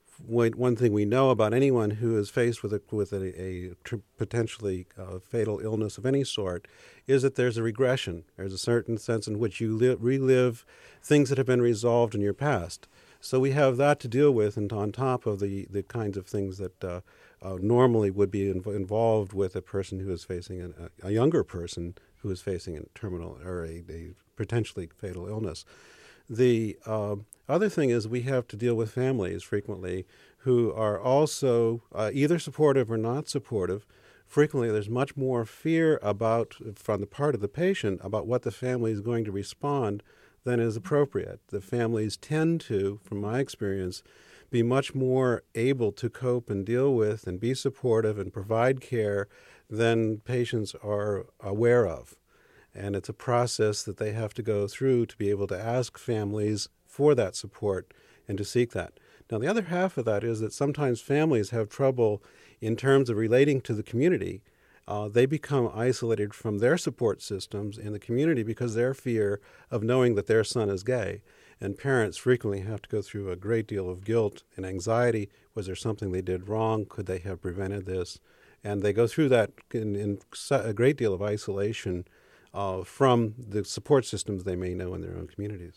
One thing we know about anyone who is faced with a, with a, a tr- potentially uh, fatal illness of any sort is that there's a regression. There's a certain sense in which you li- relive things that have been resolved in your past. So we have that to deal with, and on top of the, the kinds of things that uh, uh, normally would be inv- involved with a person who is facing an, a, a younger person who is facing a terminal or a, a potentially fatal illness. The uh, other thing is we have to deal with families frequently who are also uh, either supportive or not supportive. Frequently, there's much more fear about, from the part of the patient, about what the family is going to respond than is appropriate. The families tend to, from my experience, be much more able to cope and deal with and be supportive and provide care than patients are aware of. And it's a process that they have to go through to be able to ask families for that support and to seek that. Now, the other half of that is that sometimes families have trouble in terms of relating to the community. Uh, they become isolated from their support systems in the community because their fear of knowing that their son is gay. And parents frequently have to go through a great deal of guilt and anxiety. Was there something they did wrong? Could they have prevented this? And they go through that in, in a great deal of isolation uh, from the support systems they may know in their own communities.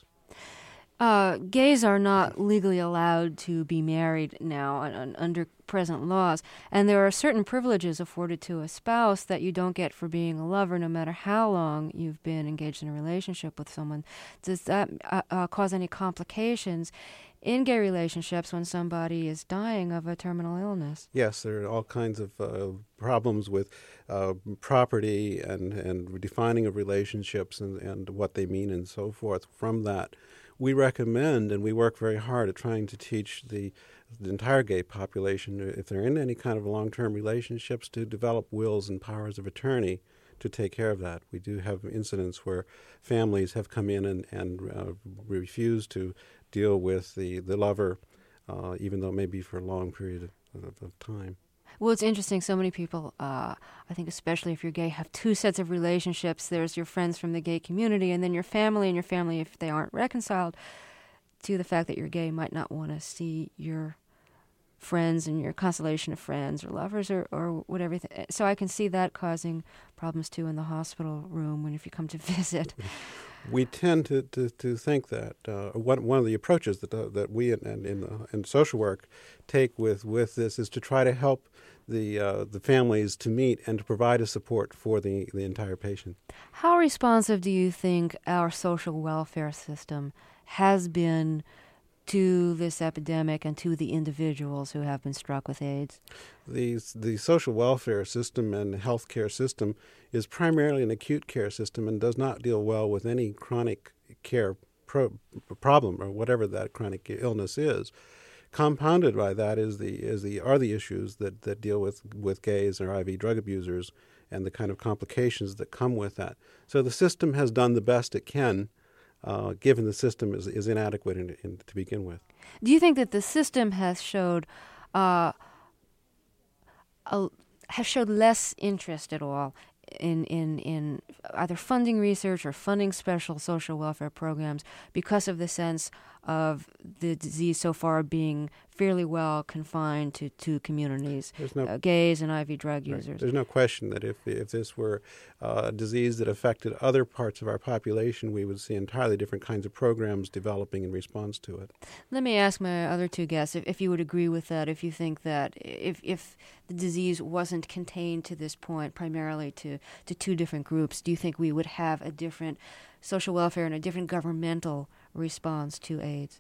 Uh, gays are not legally allowed to be married now uh, uh, under present laws, and there are certain privileges afforded to a spouse that you don't get for being a lover, no matter how long you've been engaged in a relationship with someone. Does that uh, uh, cause any complications in gay relationships when somebody is dying of a terminal illness? Yes, there are all kinds of uh, problems with uh, property and, and defining of relationships and, and what they mean and so forth from that. We recommend, and we work very hard at trying to teach the, the entire gay population, if they're in any kind of long-term relationships, to develop wills and powers of attorney to take care of that. We do have incidents where families have come in and, and uh, refused to deal with the, the lover, uh, even though it may be for a long period of, of, of time. Well, it's interesting. So many people, uh, I think especially if you're gay, have two sets of relationships. There's your friends from the gay community, and then your family, and your family, if they aren't reconciled to the fact that you're gay, might not want to see your friends and your constellation of friends or lovers or, or whatever. So I can see that causing problems, too, in the hospital room when if you come to visit. We tend to, to, to think that uh, one, one of the approaches that uh, that we in, in, uh, in social work take with, with this is to try to help the uh, the families to meet and to provide a support for the, the entire patient. How responsive do you think our social welfare system has been to this epidemic and to the individuals who have been struck with AIDS? The, the social welfare system and healthcare system is primarily an acute care system and does not deal well with any chronic care pro- problem or whatever that chronic illness is. Compounded by that is the is the are the issues that, that deal with, with gays or I V drug abusers and the kind of complications that come with that. So the system has done the best it can, uh, given the system is, is inadequate in, in, to begin with. Do you think that the system has showed uh, a, has showed less interest at all in, in, in either funding research or funding special social welfare programs because of the sense of the disease so far being fairly well confined to two communities, no, uh, gays and I V drug right. users? There's no question that if if this were uh, a disease that affected other parts of our population, we would see entirely different kinds of programs developing in response to it. Let me ask my other two guests if, if you would agree with that, if you think that if if the disease wasn't contained to this point primarily to, to two different groups, do you think we would have a different social welfare and a different governmental response to AIDS?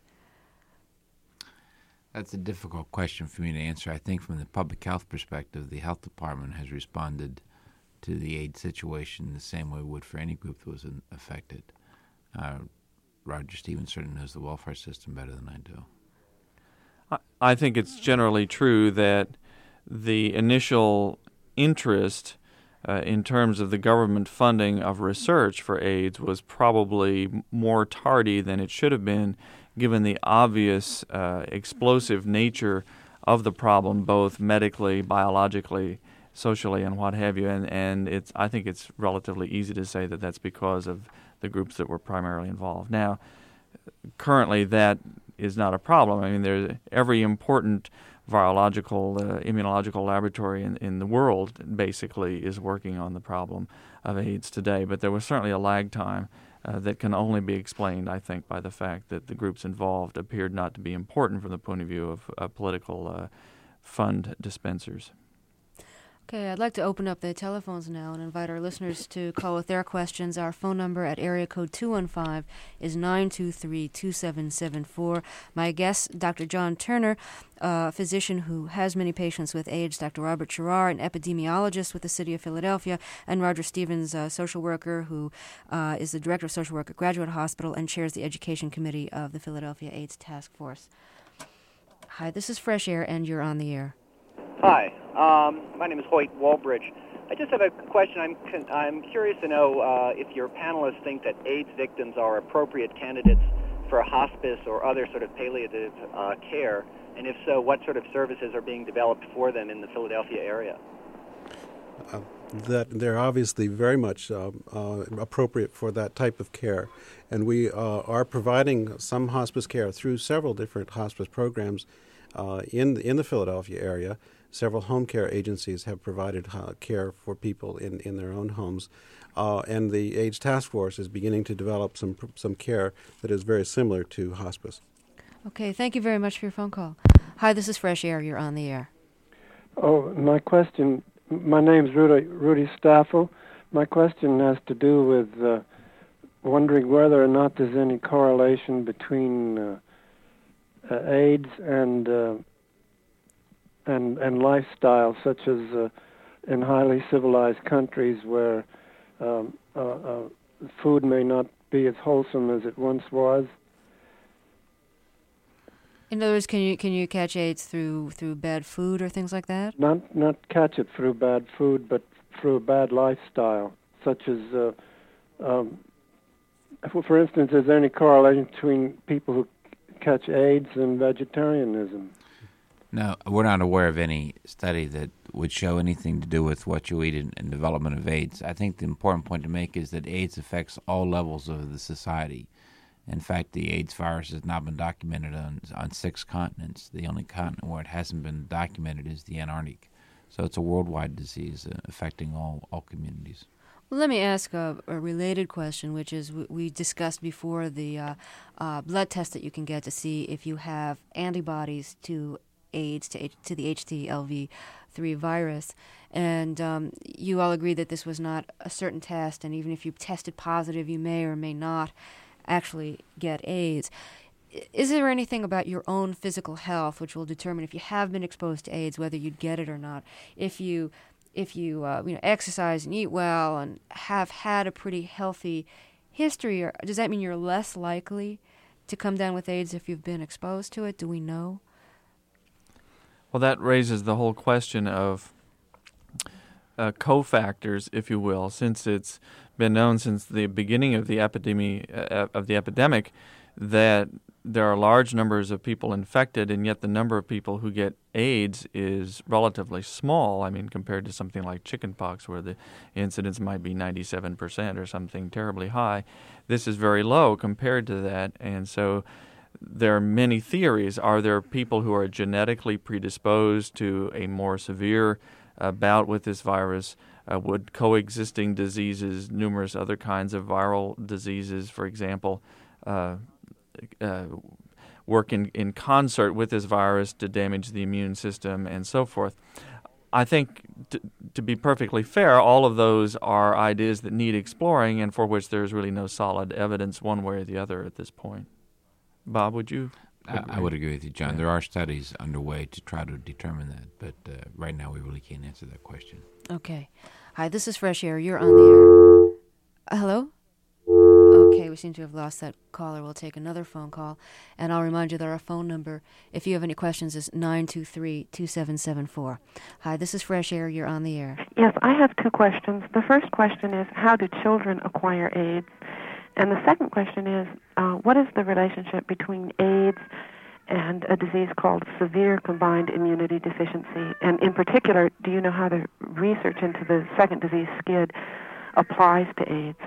That's a difficult question for me to answer. I think from the public health perspective, the health department has responded to the AIDS situation the same way it would for any group that was in, affected. Uh, Roger Stevens certainly knows the welfare system better than I do. I, I think it's generally true that the initial interest uh, in terms of the government funding of research for AIDS was probably more tardy than it should have been, given the obvious uh, explosive nature of the problem, both medically, biologically, socially, and what have you. And, and it's I think it's relatively easy to say that that's because of the groups that were primarily involved. Now, currently that is not a problem. I mean, there's every important virological, uh, immunological laboratory in, in the world basically is working on the problem of AIDS today. But there was certainly a lag time uh, that can only be explained, I think, by the fact that the groups involved appeared not to be important from the point of view of uh, political uh, fund dispensers. Okay, I'd like to open up the telephones now and invite our listeners to call with their questions. Our phone number at area code two one five is nine two three, two seven seven four. My guest, Doctor John Turner, a physician who has many patients with AIDS, Doctor Robert Sherrar, an epidemiologist with the City of Philadelphia, and Roger Stevens, a social worker who uh, is the Director of Social Work at Graduate Hospital and chairs the Education Committee of the Philadelphia AIDS Task Force. Hi, this is Fresh Air, and you're on the air. Hi, um, my name is Hoyt Walbridge. I just have a question. I'm con- I'm curious to know uh, if your panelists think that AIDS victims are appropriate candidates for a hospice or other sort of palliative uh, care, and if so, what sort of services are being developed for them in the Philadelphia area? Uh, that they're obviously very much uh, uh, appropriate for that type of care, and we uh, are providing some hospice care through several different hospice programs uh, in in the Philadelphia area. Several home care agencies have provided uh, care for people in, in their own homes, uh, and the AIDS Task Force is beginning to develop some some care that is very similar to hospice. Okay, thank you very much for your phone call. Hi, this is Fresh Air. You're on the air. Oh, my question, my name's Rudy, Rudy Staffel. My question has to do with uh, wondering whether or not there's any correlation between uh, uh, AIDS and uh, and and lifestyle, such as uh, in highly civilized countries where um, uh, uh, food may not be as wholesome as it once was. In other words, can you can you catch AIDS through through bad food or things like that? Not not catch it through bad food, but through a bad lifestyle, such as, uh, um, for, for instance, is there any correlation between people who catch AIDS and vegetarianism? No, we're not aware of any study that would show anything to do with what you eat in, in development of AIDS. I think the important point to make is that AIDS affects all levels of the society. In fact, the AIDS virus has now been documented on on six continents. The only continent where it hasn't been documented is the Antarctic. So it's a worldwide disease uh, affecting all, all communities. Well, let me ask a, a related question, which is we, we discussed before the uh, uh, blood test that you can get to see if you have antibodies to AIDS, to, H- to the H T L V three virus. And um, you all agree that this was not a certain test, and even if you tested positive, you may or may not actually get AIDS. Is there anything about your own physical health which will determine if you have been exposed to AIDS, whether you'd get it or not? If you if you uh, you know exercise and eat well and have had a pretty healthy history, or does that mean you're less likely to come down with AIDS if you've been exposed to it? Do we know? Well, that raises the whole question of uh, cofactors, if you will, since it's been known since the beginning of the epidemic uh, of the epidemic that there are large numbers of people infected, and yet the number of people who get AIDS is relatively small. I mean, compared to something like chickenpox, where the incidence might be ninety-seven percent or something terribly high, this is very low compared to that, and so there are many theories. Are there people who are genetically predisposed to a more severe uh, bout with this virus? Uh, would coexisting diseases, numerous other kinds of viral diseases, for example, uh, uh, work in, in concert with this virus to damage the immune system and so forth? I think, t- to be perfectly fair, all of those are ideas that need exploring and for which there's really no solid evidence one way or the other at this point. Bob, would you? I, I would agree with you, John. Yeah. There are studies underway to try to determine that, but uh, right now we really can't answer that question. Okay. Hi, this is Fresh Air. You're on the air. Uh, hello? Okay, we seem to have lost that caller. We'll take another phone call. And I'll remind you that our phone number, if you have any questions, is nine two three, two seven seven four. Hi, this is Fresh Air. You're on the air. Yes, I have two questions. The first question is, how do children acquire AIDS? And the second question is, uh, what is the relationship between AIDS and a disease called severe combined immunity deficiency? And in particular, do you know how the research into the second disease, SCID, applies to AIDS?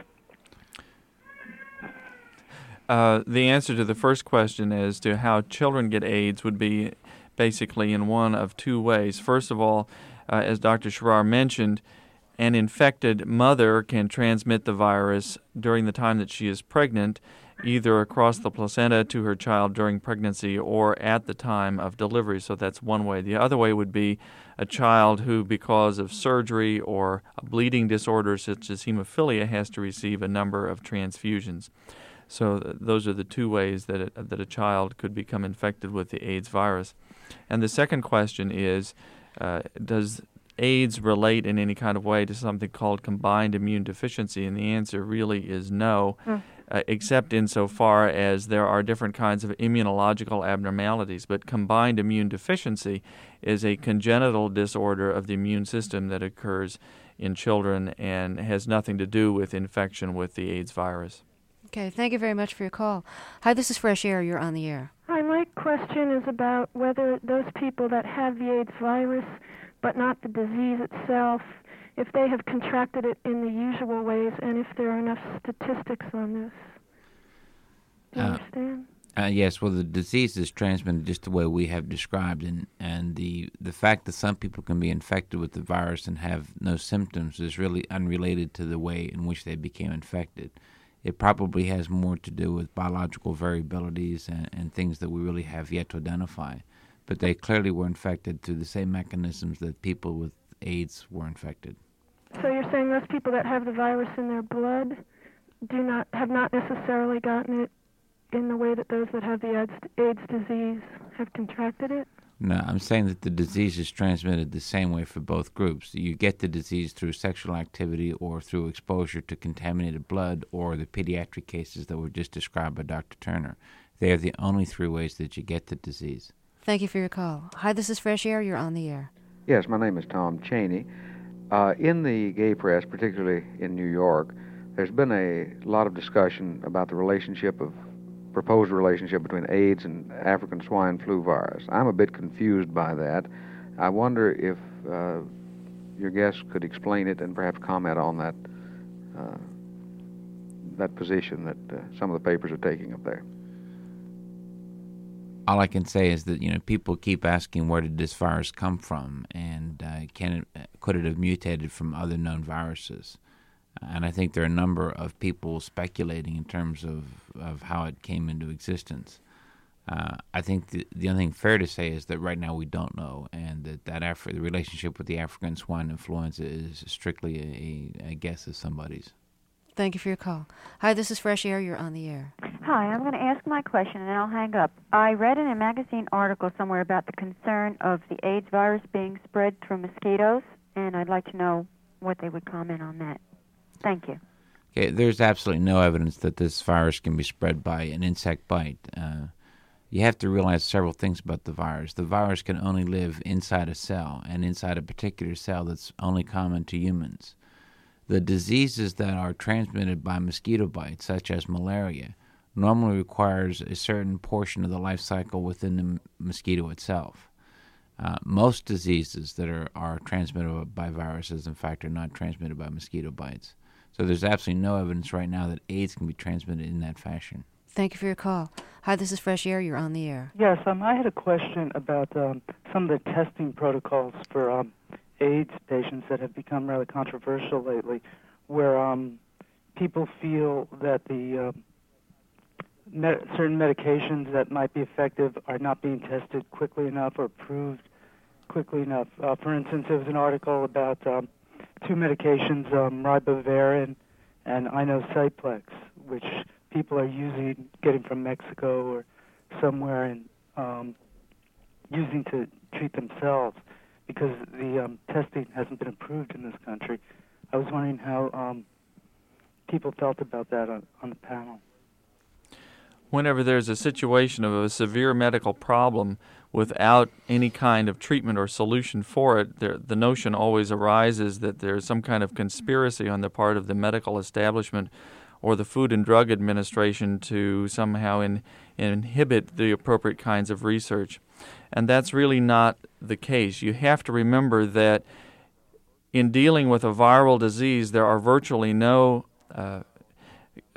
Uh, the answer to the first question as to how children get AIDS would be basically in one of two ways. First of all, uh, as Doctor Sherrar mentioned, an infected mother can transmit the virus during the time that she is pregnant, either across the placenta to her child during pregnancy or at the time of delivery. So that's one way. The other way would be a child who, because of surgery or a bleeding disorder such as hemophilia, has to receive a number of transfusions. So th- those are the two ways that it, that a child could become infected with the AIDS virus. And the second question is, uh, does AIDS relate in any kind of way to something called combined immune deficiency? And the answer really is no, mm. uh, except insofar as there are different kinds of immunological abnormalities. But combined immune deficiency is a congenital disorder of the immune system that occurs in children and has nothing to do with infection with the AIDS virus. Okay, thank you very much for your call. Hi, this is Fresh Air. You're on the air. Hi, my question is about whether those people that have the AIDS virus but not the disease itself, if they have contracted it in the usual ways, and if there are enough statistics on this. Do you uh, understand? Uh, yes, well, the disease is transmitted just the way we have described, and, and the, the fact that some people can be infected with the virus and have no symptoms is really unrelated to the way in which they became infected. It probably has more to do with biological variabilities and, and things that we really have yet to identify. But they clearly were infected through the same mechanisms that people with AIDS were infected. So you're saying those people that have the virus in their blood do not have not necessarily gotten it in the way that those that have the AIDS, AIDS disease have contracted it? No, I'm saying that the disease is transmitted the same way for both groups. You get the disease through sexual activity or through exposure to contaminated blood or the pediatric cases that were just described by Doctor Turner. They are the only three ways that you get the disease. Thank you for your call. Hi, this is Fresh Air. You're on the air. Yes, my name is Tom Cheney. Uh, in the gay press, particularly in New York, there's been a lot of discussion about the relationship of proposed relationship between AIDS and African swine flu virus. I'm a bit confused by that. I wonder if uh, your guest could explain it and perhaps comment on that uh, that position that uh, some of the papers are taking up there. All I can say is that, you know, people keep asking where did this virus come from, and uh, can it, could it have mutated from other known viruses? And I think there are a number of people speculating in terms of, of how it came into existence. Uh, I think the, the only thing fair to say is that right now we don't know, and that, that Afri- the relationship with the African swine influenza is strictly a, a guess of somebody's. Thank you for your call. Hi, this is Fresh Air. You're on the air. Hi, I'm going to ask my question and then I'll hang up. I read in a magazine article somewhere about the concern of the AIDS virus being spread through mosquitoes, and I'd like to know what they would comment on that. Thank you. Okay, there's absolutely no evidence that this virus can be spread by an insect bite. Uh, you have to realize several things about the virus. The virus can only live inside a cell, and inside a particular cell that's only common to humans. The diseases that are transmitted by mosquito bites, such as malaria, normally requires a certain portion of the life cycle within the m- mosquito itself. Uh, most diseases that are, are transmitted by viruses, in fact, are not transmitted by mosquito bites. So there's absolutely no evidence right now that AIDS can be transmitted in that fashion. Thank you for your call. Hi, this is Fresh Air. You're on the air. Yes, um, I had a question about um, some of the testing protocols for um, AIDS patients that have become rather controversial lately, where um, people feel that the uh, med- certain medications that might be effective are not being tested quickly enough or proved quickly enough. Uh, for instance, there was an article about um, two medications, um, ribavirin and Inocyplex, which people are using, getting from Mexico or somewhere, and um, using to treat themselves, because the um, testing hasn't been approved in this country. I was wondering how um, people felt about that on, on the panel. Whenever there's a situation of a severe medical problem without any kind of treatment or solution for it, there, the notion always arises that there's some kind of conspiracy on the part of the medical establishment or the Food and Drug Administration to somehow in, inhibit the appropriate kinds of research. And that's really not the case. You have to remember that in dealing with a viral disease, there are virtually no uh,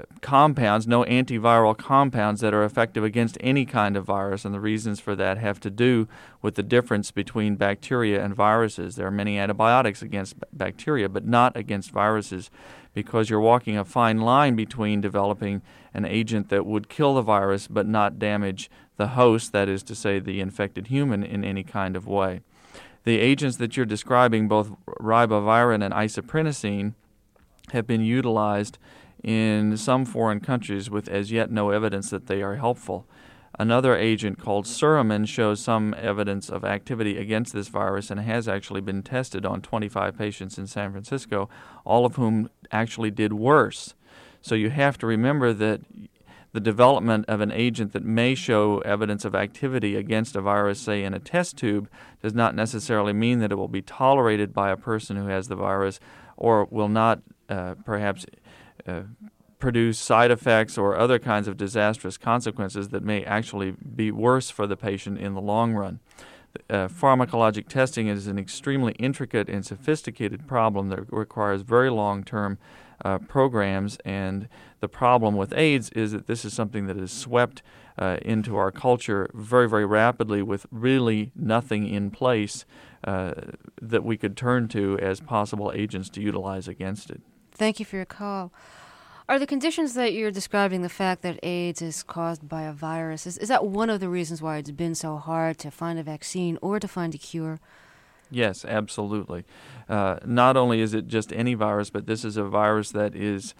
compounds, no antiviral compounds that are effective against any kind of virus, and the reasons for that have to do with the difference between bacteria and viruses. There are many antibiotics against b- bacteria, but not against viruses, because you're walking a fine line between developing an agent that would kill the virus but not damage the host, that is to say the infected human, in any kind of way. The agents that you're describing, both ribavirin and isoprinosine, have been utilized in some foreign countries with as yet no evidence that they are helpful. Another agent called Suramin shows some evidence of activity against this virus and has actually been tested on twenty-five patients in San Francisco, all of whom actually did worse. So you have to remember that the development of an agent that may show evidence of activity against a virus, say in a test tube, does not necessarily mean that it will be tolerated by a person who has the virus, or will not uh, perhaps uh, produce side effects or other kinds of disastrous consequences that may actually be worse for the patient in the long run. Uh, pharmacologic testing is an extremely intricate and sophisticated problem that requires very long-term uh, programs, and the problem with AIDS is that this is something that is swept uh, into our culture very, very rapidly with really nothing in place uh, that we could turn to as possible agents to utilize against it. Thank you for your call. Are the conditions that you're describing, the fact that AIDS is caused by a virus, is, is that one of the reasons why it's been so hard to find a vaccine or to find a cure? Yes, absolutely. Uh, not only is it just any virus, but this is a virus that is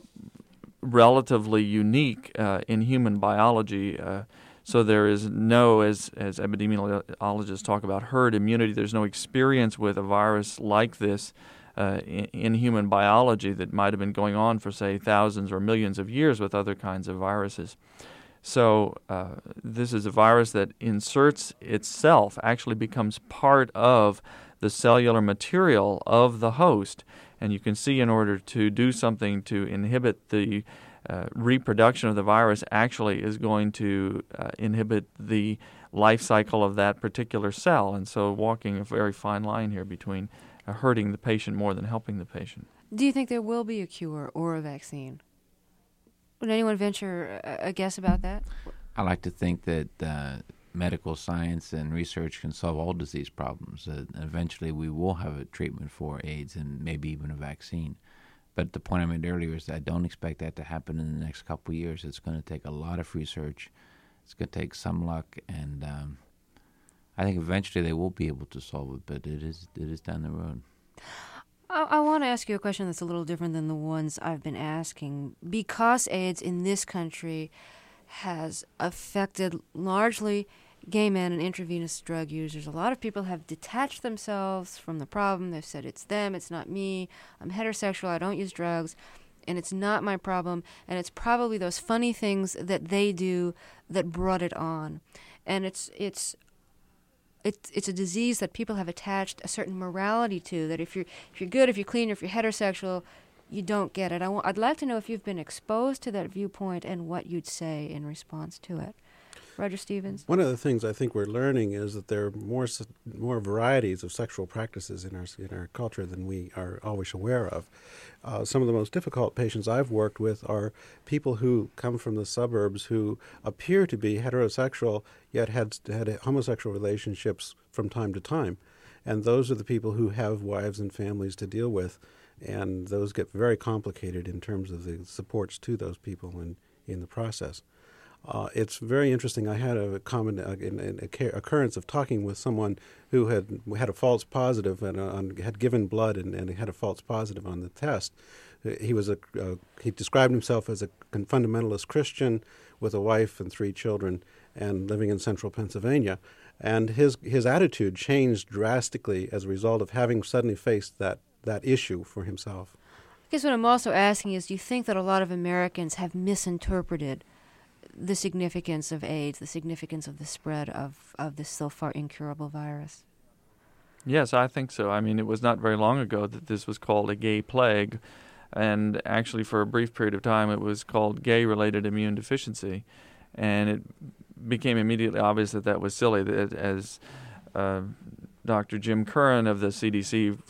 relatively unique uh, in human biology. Uh, so there is no, as, as epidemiologists talk about, herd immunity. There's no experience with a virus like this Uh, in, in human biology that might have been going on for, say, thousands or millions of years with other kinds of viruses. So uh, this is a virus that inserts itself, actually becomes part of the cellular material of the host. And you can see, in order to do something to inhibit the uh, reproduction of the virus, actually is going to uh, inhibit the life cycle of that particular cell. And so walking a very fine line here between Uh, hurting the patient more than helping the patient. Do you think there will be a cure or a vaccine? Would anyone venture a, a guess about that? I like to think that uh, medical science and research can solve all disease problems. Uh, eventually we will have a treatment for AIDS and maybe even a vaccine. But the point I made earlier is that I don't expect that to happen in the next couple of years. It's going to take a lot of research. It's going to take some luck, and um, I think eventually they will be able to solve it, but it is it is down the road. I, I want to ask you a question that's a little different than the ones I've been asking. Because AIDS in this country has affected largely gay men and intravenous drug users, a lot of people have detached themselves from the problem. They've said, it's them, it's not me, I'm heterosexual, I don't use drugs, and it's not my problem, and it's probably those funny things that they do that brought it on. And it's it's It's it's a disease that people have attached a certain morality to, that if you're if you're good, if you're clean, or if you're heterosexual, you don't get it. I w- I'd like to know if you've been exposed to that viewpoint and what you'd say in response to it. Roger Stevens? One of the things I think we're learning is that there are more more varieties of sexual practices in our in our culture than we are always aware of. Uh, some of the most difficult patients I've worked with are people who come from the suburbs who appear to be heterosexual yet had had homosexual relationships from time to time, and those are the people who have wives and families to deal with, and those get very complicated in terms of the supports to those people in in the process. Uh, it's very interesting. I had a common uh, in, in occurrence of talking with someone who had had a false positive and uh, had given blood and, and had a false positive on the test. He was a uh, he described himself as a fundamentalist Christian with a wife and three children and living in central Pennsylvania. And his his attitude changed drastically as a result of having suddenly faced that, that issue for himself. I guess what I'm also asking is, do you think that a lot of Americans have misinterpreted the significance of AIDS, the significance of the spread of, of this so far incurable virus? Yes, I think so. I mean, it was not very long ago that this was called a gay plague, and actually for a brief period of time it was called gay-related immune deficiency, and it became immediately obvious that that was silly. That as uh, Doctor Jim Curran of the C D C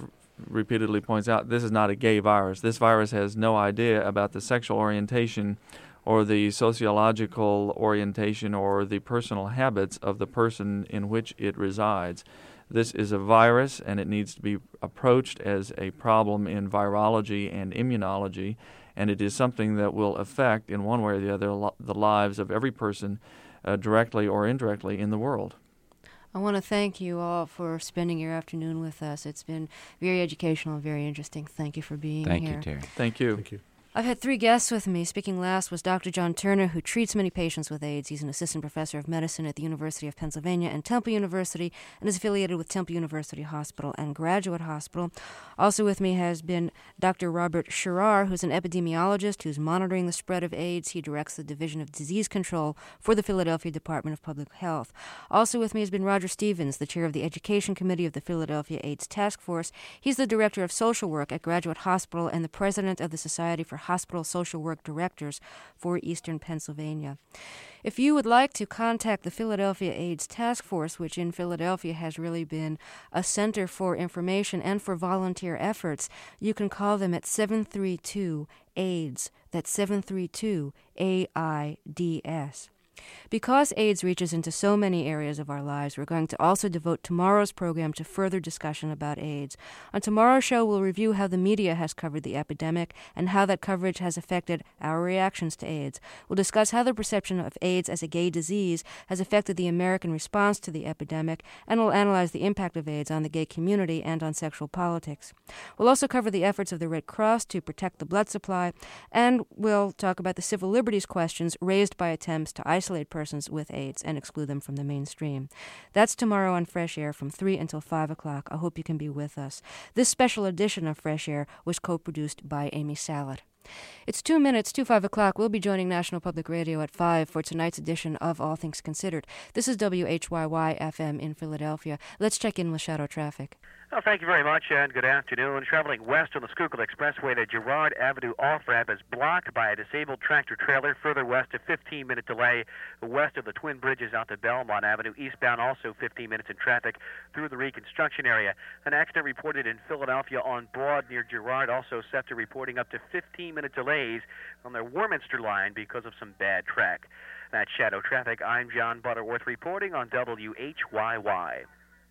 repeatedly points out, this is not a gay virus. This virus has no idea about the sexual orientation or the sociological orientation or the personal habits of the person in which it resides. This is a virus, and it needs to be approached as a problem in virology and immunology, and it is something that will affect, in one way or the other, lo- the lives of every person uh, directly or indirectly in the world. I want to thank you all for spending your afternoon with us. It's been very educational and very interesting. Thank you for being Thank here. you, Terry. Thank you. Thank you. I've had three guests with me. Speaking last was Doctor John Turner, who treats many patients with AIDS. He's an assistant professor of medicine at the University of Pennsylvania and Temple University, and is affiliated with Temple University Hospital and Graduate Hospital. Also with me has been Doctor Robert Sherrar, who's an epidemiologist who's monitoring the spread of AIDS. He directs the Division of Disease Control for the Philadelphia Department of Public Health. Also with me has been Roger Stevens, the chair of the Education Committee of the Philadelphia AIDS Task Force. He's the director of social work at Graduate Hospital and the president of the Society for Hospital Social Work Directors for Eastern Pennsylvania. If you would like to contact the Philadelphia AIDS Task Force, which in Philadelphia has really been a center for information and for volunteer efforts, you can call them at seven three two AIDS. That's seven three two A I D S. Because AIDS reaches into so many areas of our lives, we're going to also devote tomorrow's program to further discussion about AIDS. On tomorrow's show, we'll review how the media has covered the epidemic and how that coverage has affected our reactions to AIDS. We'll discuss how the perception of AIDS as a gay disease has affected the American response to the epidemic, and we'll analyze the impact of AIDS on the gay community and on sexual politics. We'll also cover the efforts of the Red Cross to protect the blood supply, and we'll talk about the civil liberties questions raised by attempts to isolate persons with AIDS and exclude them from the mainstream. That's tomorrow on Fresh Air from three until five o'clock. I hope you can be with us. This special edition of Fresh Air was co-produced by Amy Salad. It's two minutes to five o'clock. We'll be joining National Public Radio at five for tonight's edition of All Things Considered. This is W H Y Y F M in Philadelphia. Let's check in with shadow traffic. Well, thank you very much, and good afternoon. Traveling west on the Schuylkill Expressway, the Girard Avenue off-ramp is blocked by a disabled tractor-trailer. Further west, a fifteen-minute delay west of the Twin Bridges out to Belmont Avenue. Eastbound, also fifteen minutes in traffic through the reconstruction area. An accident reported in Philadelphia on Broad near Girard. Also, SEPTA reporting up to fifteen-minute delays on their Warminster line because of some bad track. That's shadow traffic. I'm John Butterworth reporting on W H Y Y.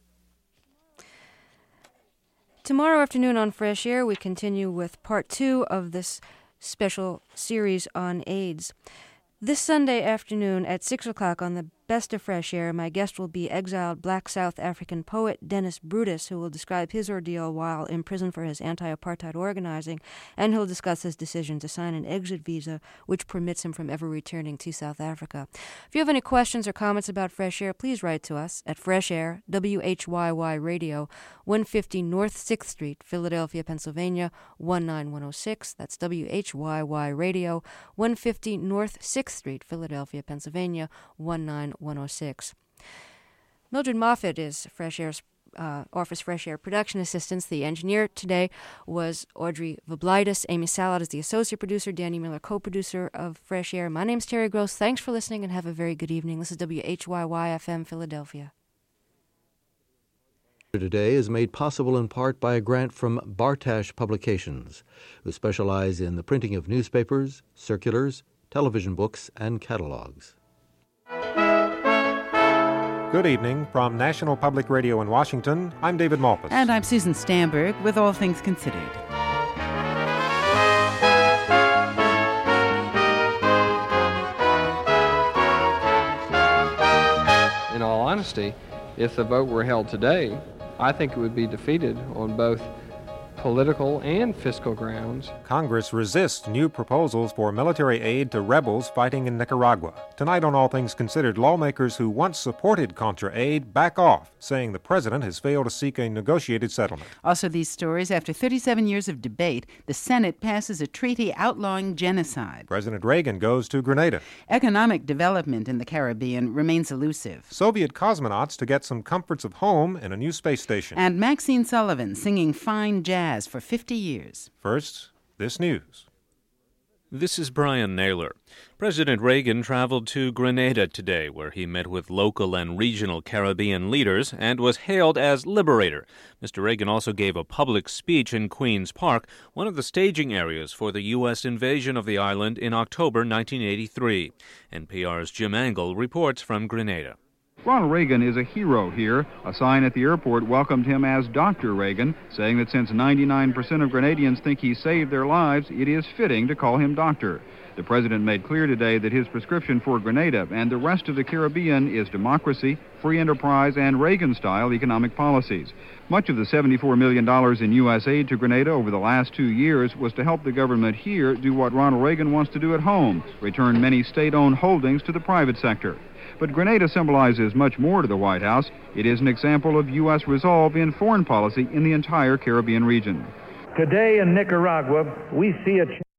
Tomorrow afternoon on Fresh Air, we continue with part two of this special series on AIDS. This Sunday afternoon at six o'clock on the Best of Fresh Air, my guest will be exiled black South African poet Dennis Brutus, who will describe his ordeal while in prison for his anti-apartheid organizing, and he'll discuss his decision to sign an exit visa which permits him from ever returning to South Africa. If you have any questions or comments about Fresh Air, please write to us at Fresh Air, W H Y Y Radio, one fifty North sixth Street, Philadelphia, Pennsylvania, one nine one oh six. That's W H Y Y Radio, one fifty North sixth Street, Philadelphia, Pennsylvania, one nine one oh six. Mildred Moffett is Fresh Air's uh, Office Fresh Air production assistant. The engineer today was Audrey Voblaitis. Amy Salad is the associate producer. Danny Miller, co-producer of Fresh Air. My name's Terry Gross. Thanks for listening and have a very good evening. This is W H Y Y F M Philadelphia. Today is made possible in part by a grant from Bartash Publications, who specialize in the printing of newspapers, circulars, television books, and catalogs. Good evening. From National Public Radio in Washington, I'm David Malpas. And I'm Susan Stamberg with All Things Considered. In all honesty, if the vote were held today, I think it would be defeated on both political and fiscal grounds. Congress resists new proposals for military aid to rebels fighting in Nicaragua. Tonight on All Things Considered, lawmakers who once supported Contra aid back off, saying the president has failed to seek a negotiated settlement. Also these stories, after thirty-seven years of debate, the Senate passes a treaty outlawing genocide. President Reagan goes to Grenada. Economic development in the Caribbean remains elusive. Soviet cosmonauts to get some comforts of home in a new space station. And Maxine Sullivan singing fine jazz for fifty years. First, this news. This is Brian Naylor. President Reagan traveled to Grenada today, where he met with local and regional Caribbean leaders and was hailed as liberator. Mister Reagan also gave a public speech in Queen's Park, one of the staging areas for the U S invasion of the island in October nineteen eighty-three. N P R's Jim Angle reports from Grenada. Ronald Reagan is a hero here. A sign at the airport welcomed him as Doctor Reagan, saying that since ninety-nine percent of Grenadians think he saved their lives, it is fitting to call him doctor. The president made clear today that his prescription for Grenada and the rest of the Caribbean is democracy, free enterprise, and Reagan-style economic policies. Much of the seventy-four million dollars in U S aid to Grenada over the last two years was to help the government here do what Ronald Reagan wants to do at home, return many state-owned holdings to the private sector. But Grenada symbolizes much more to the White House. It is an example of U S resolve in foreign policy in the entire Caribbean region. Today in Nicaragua, we see a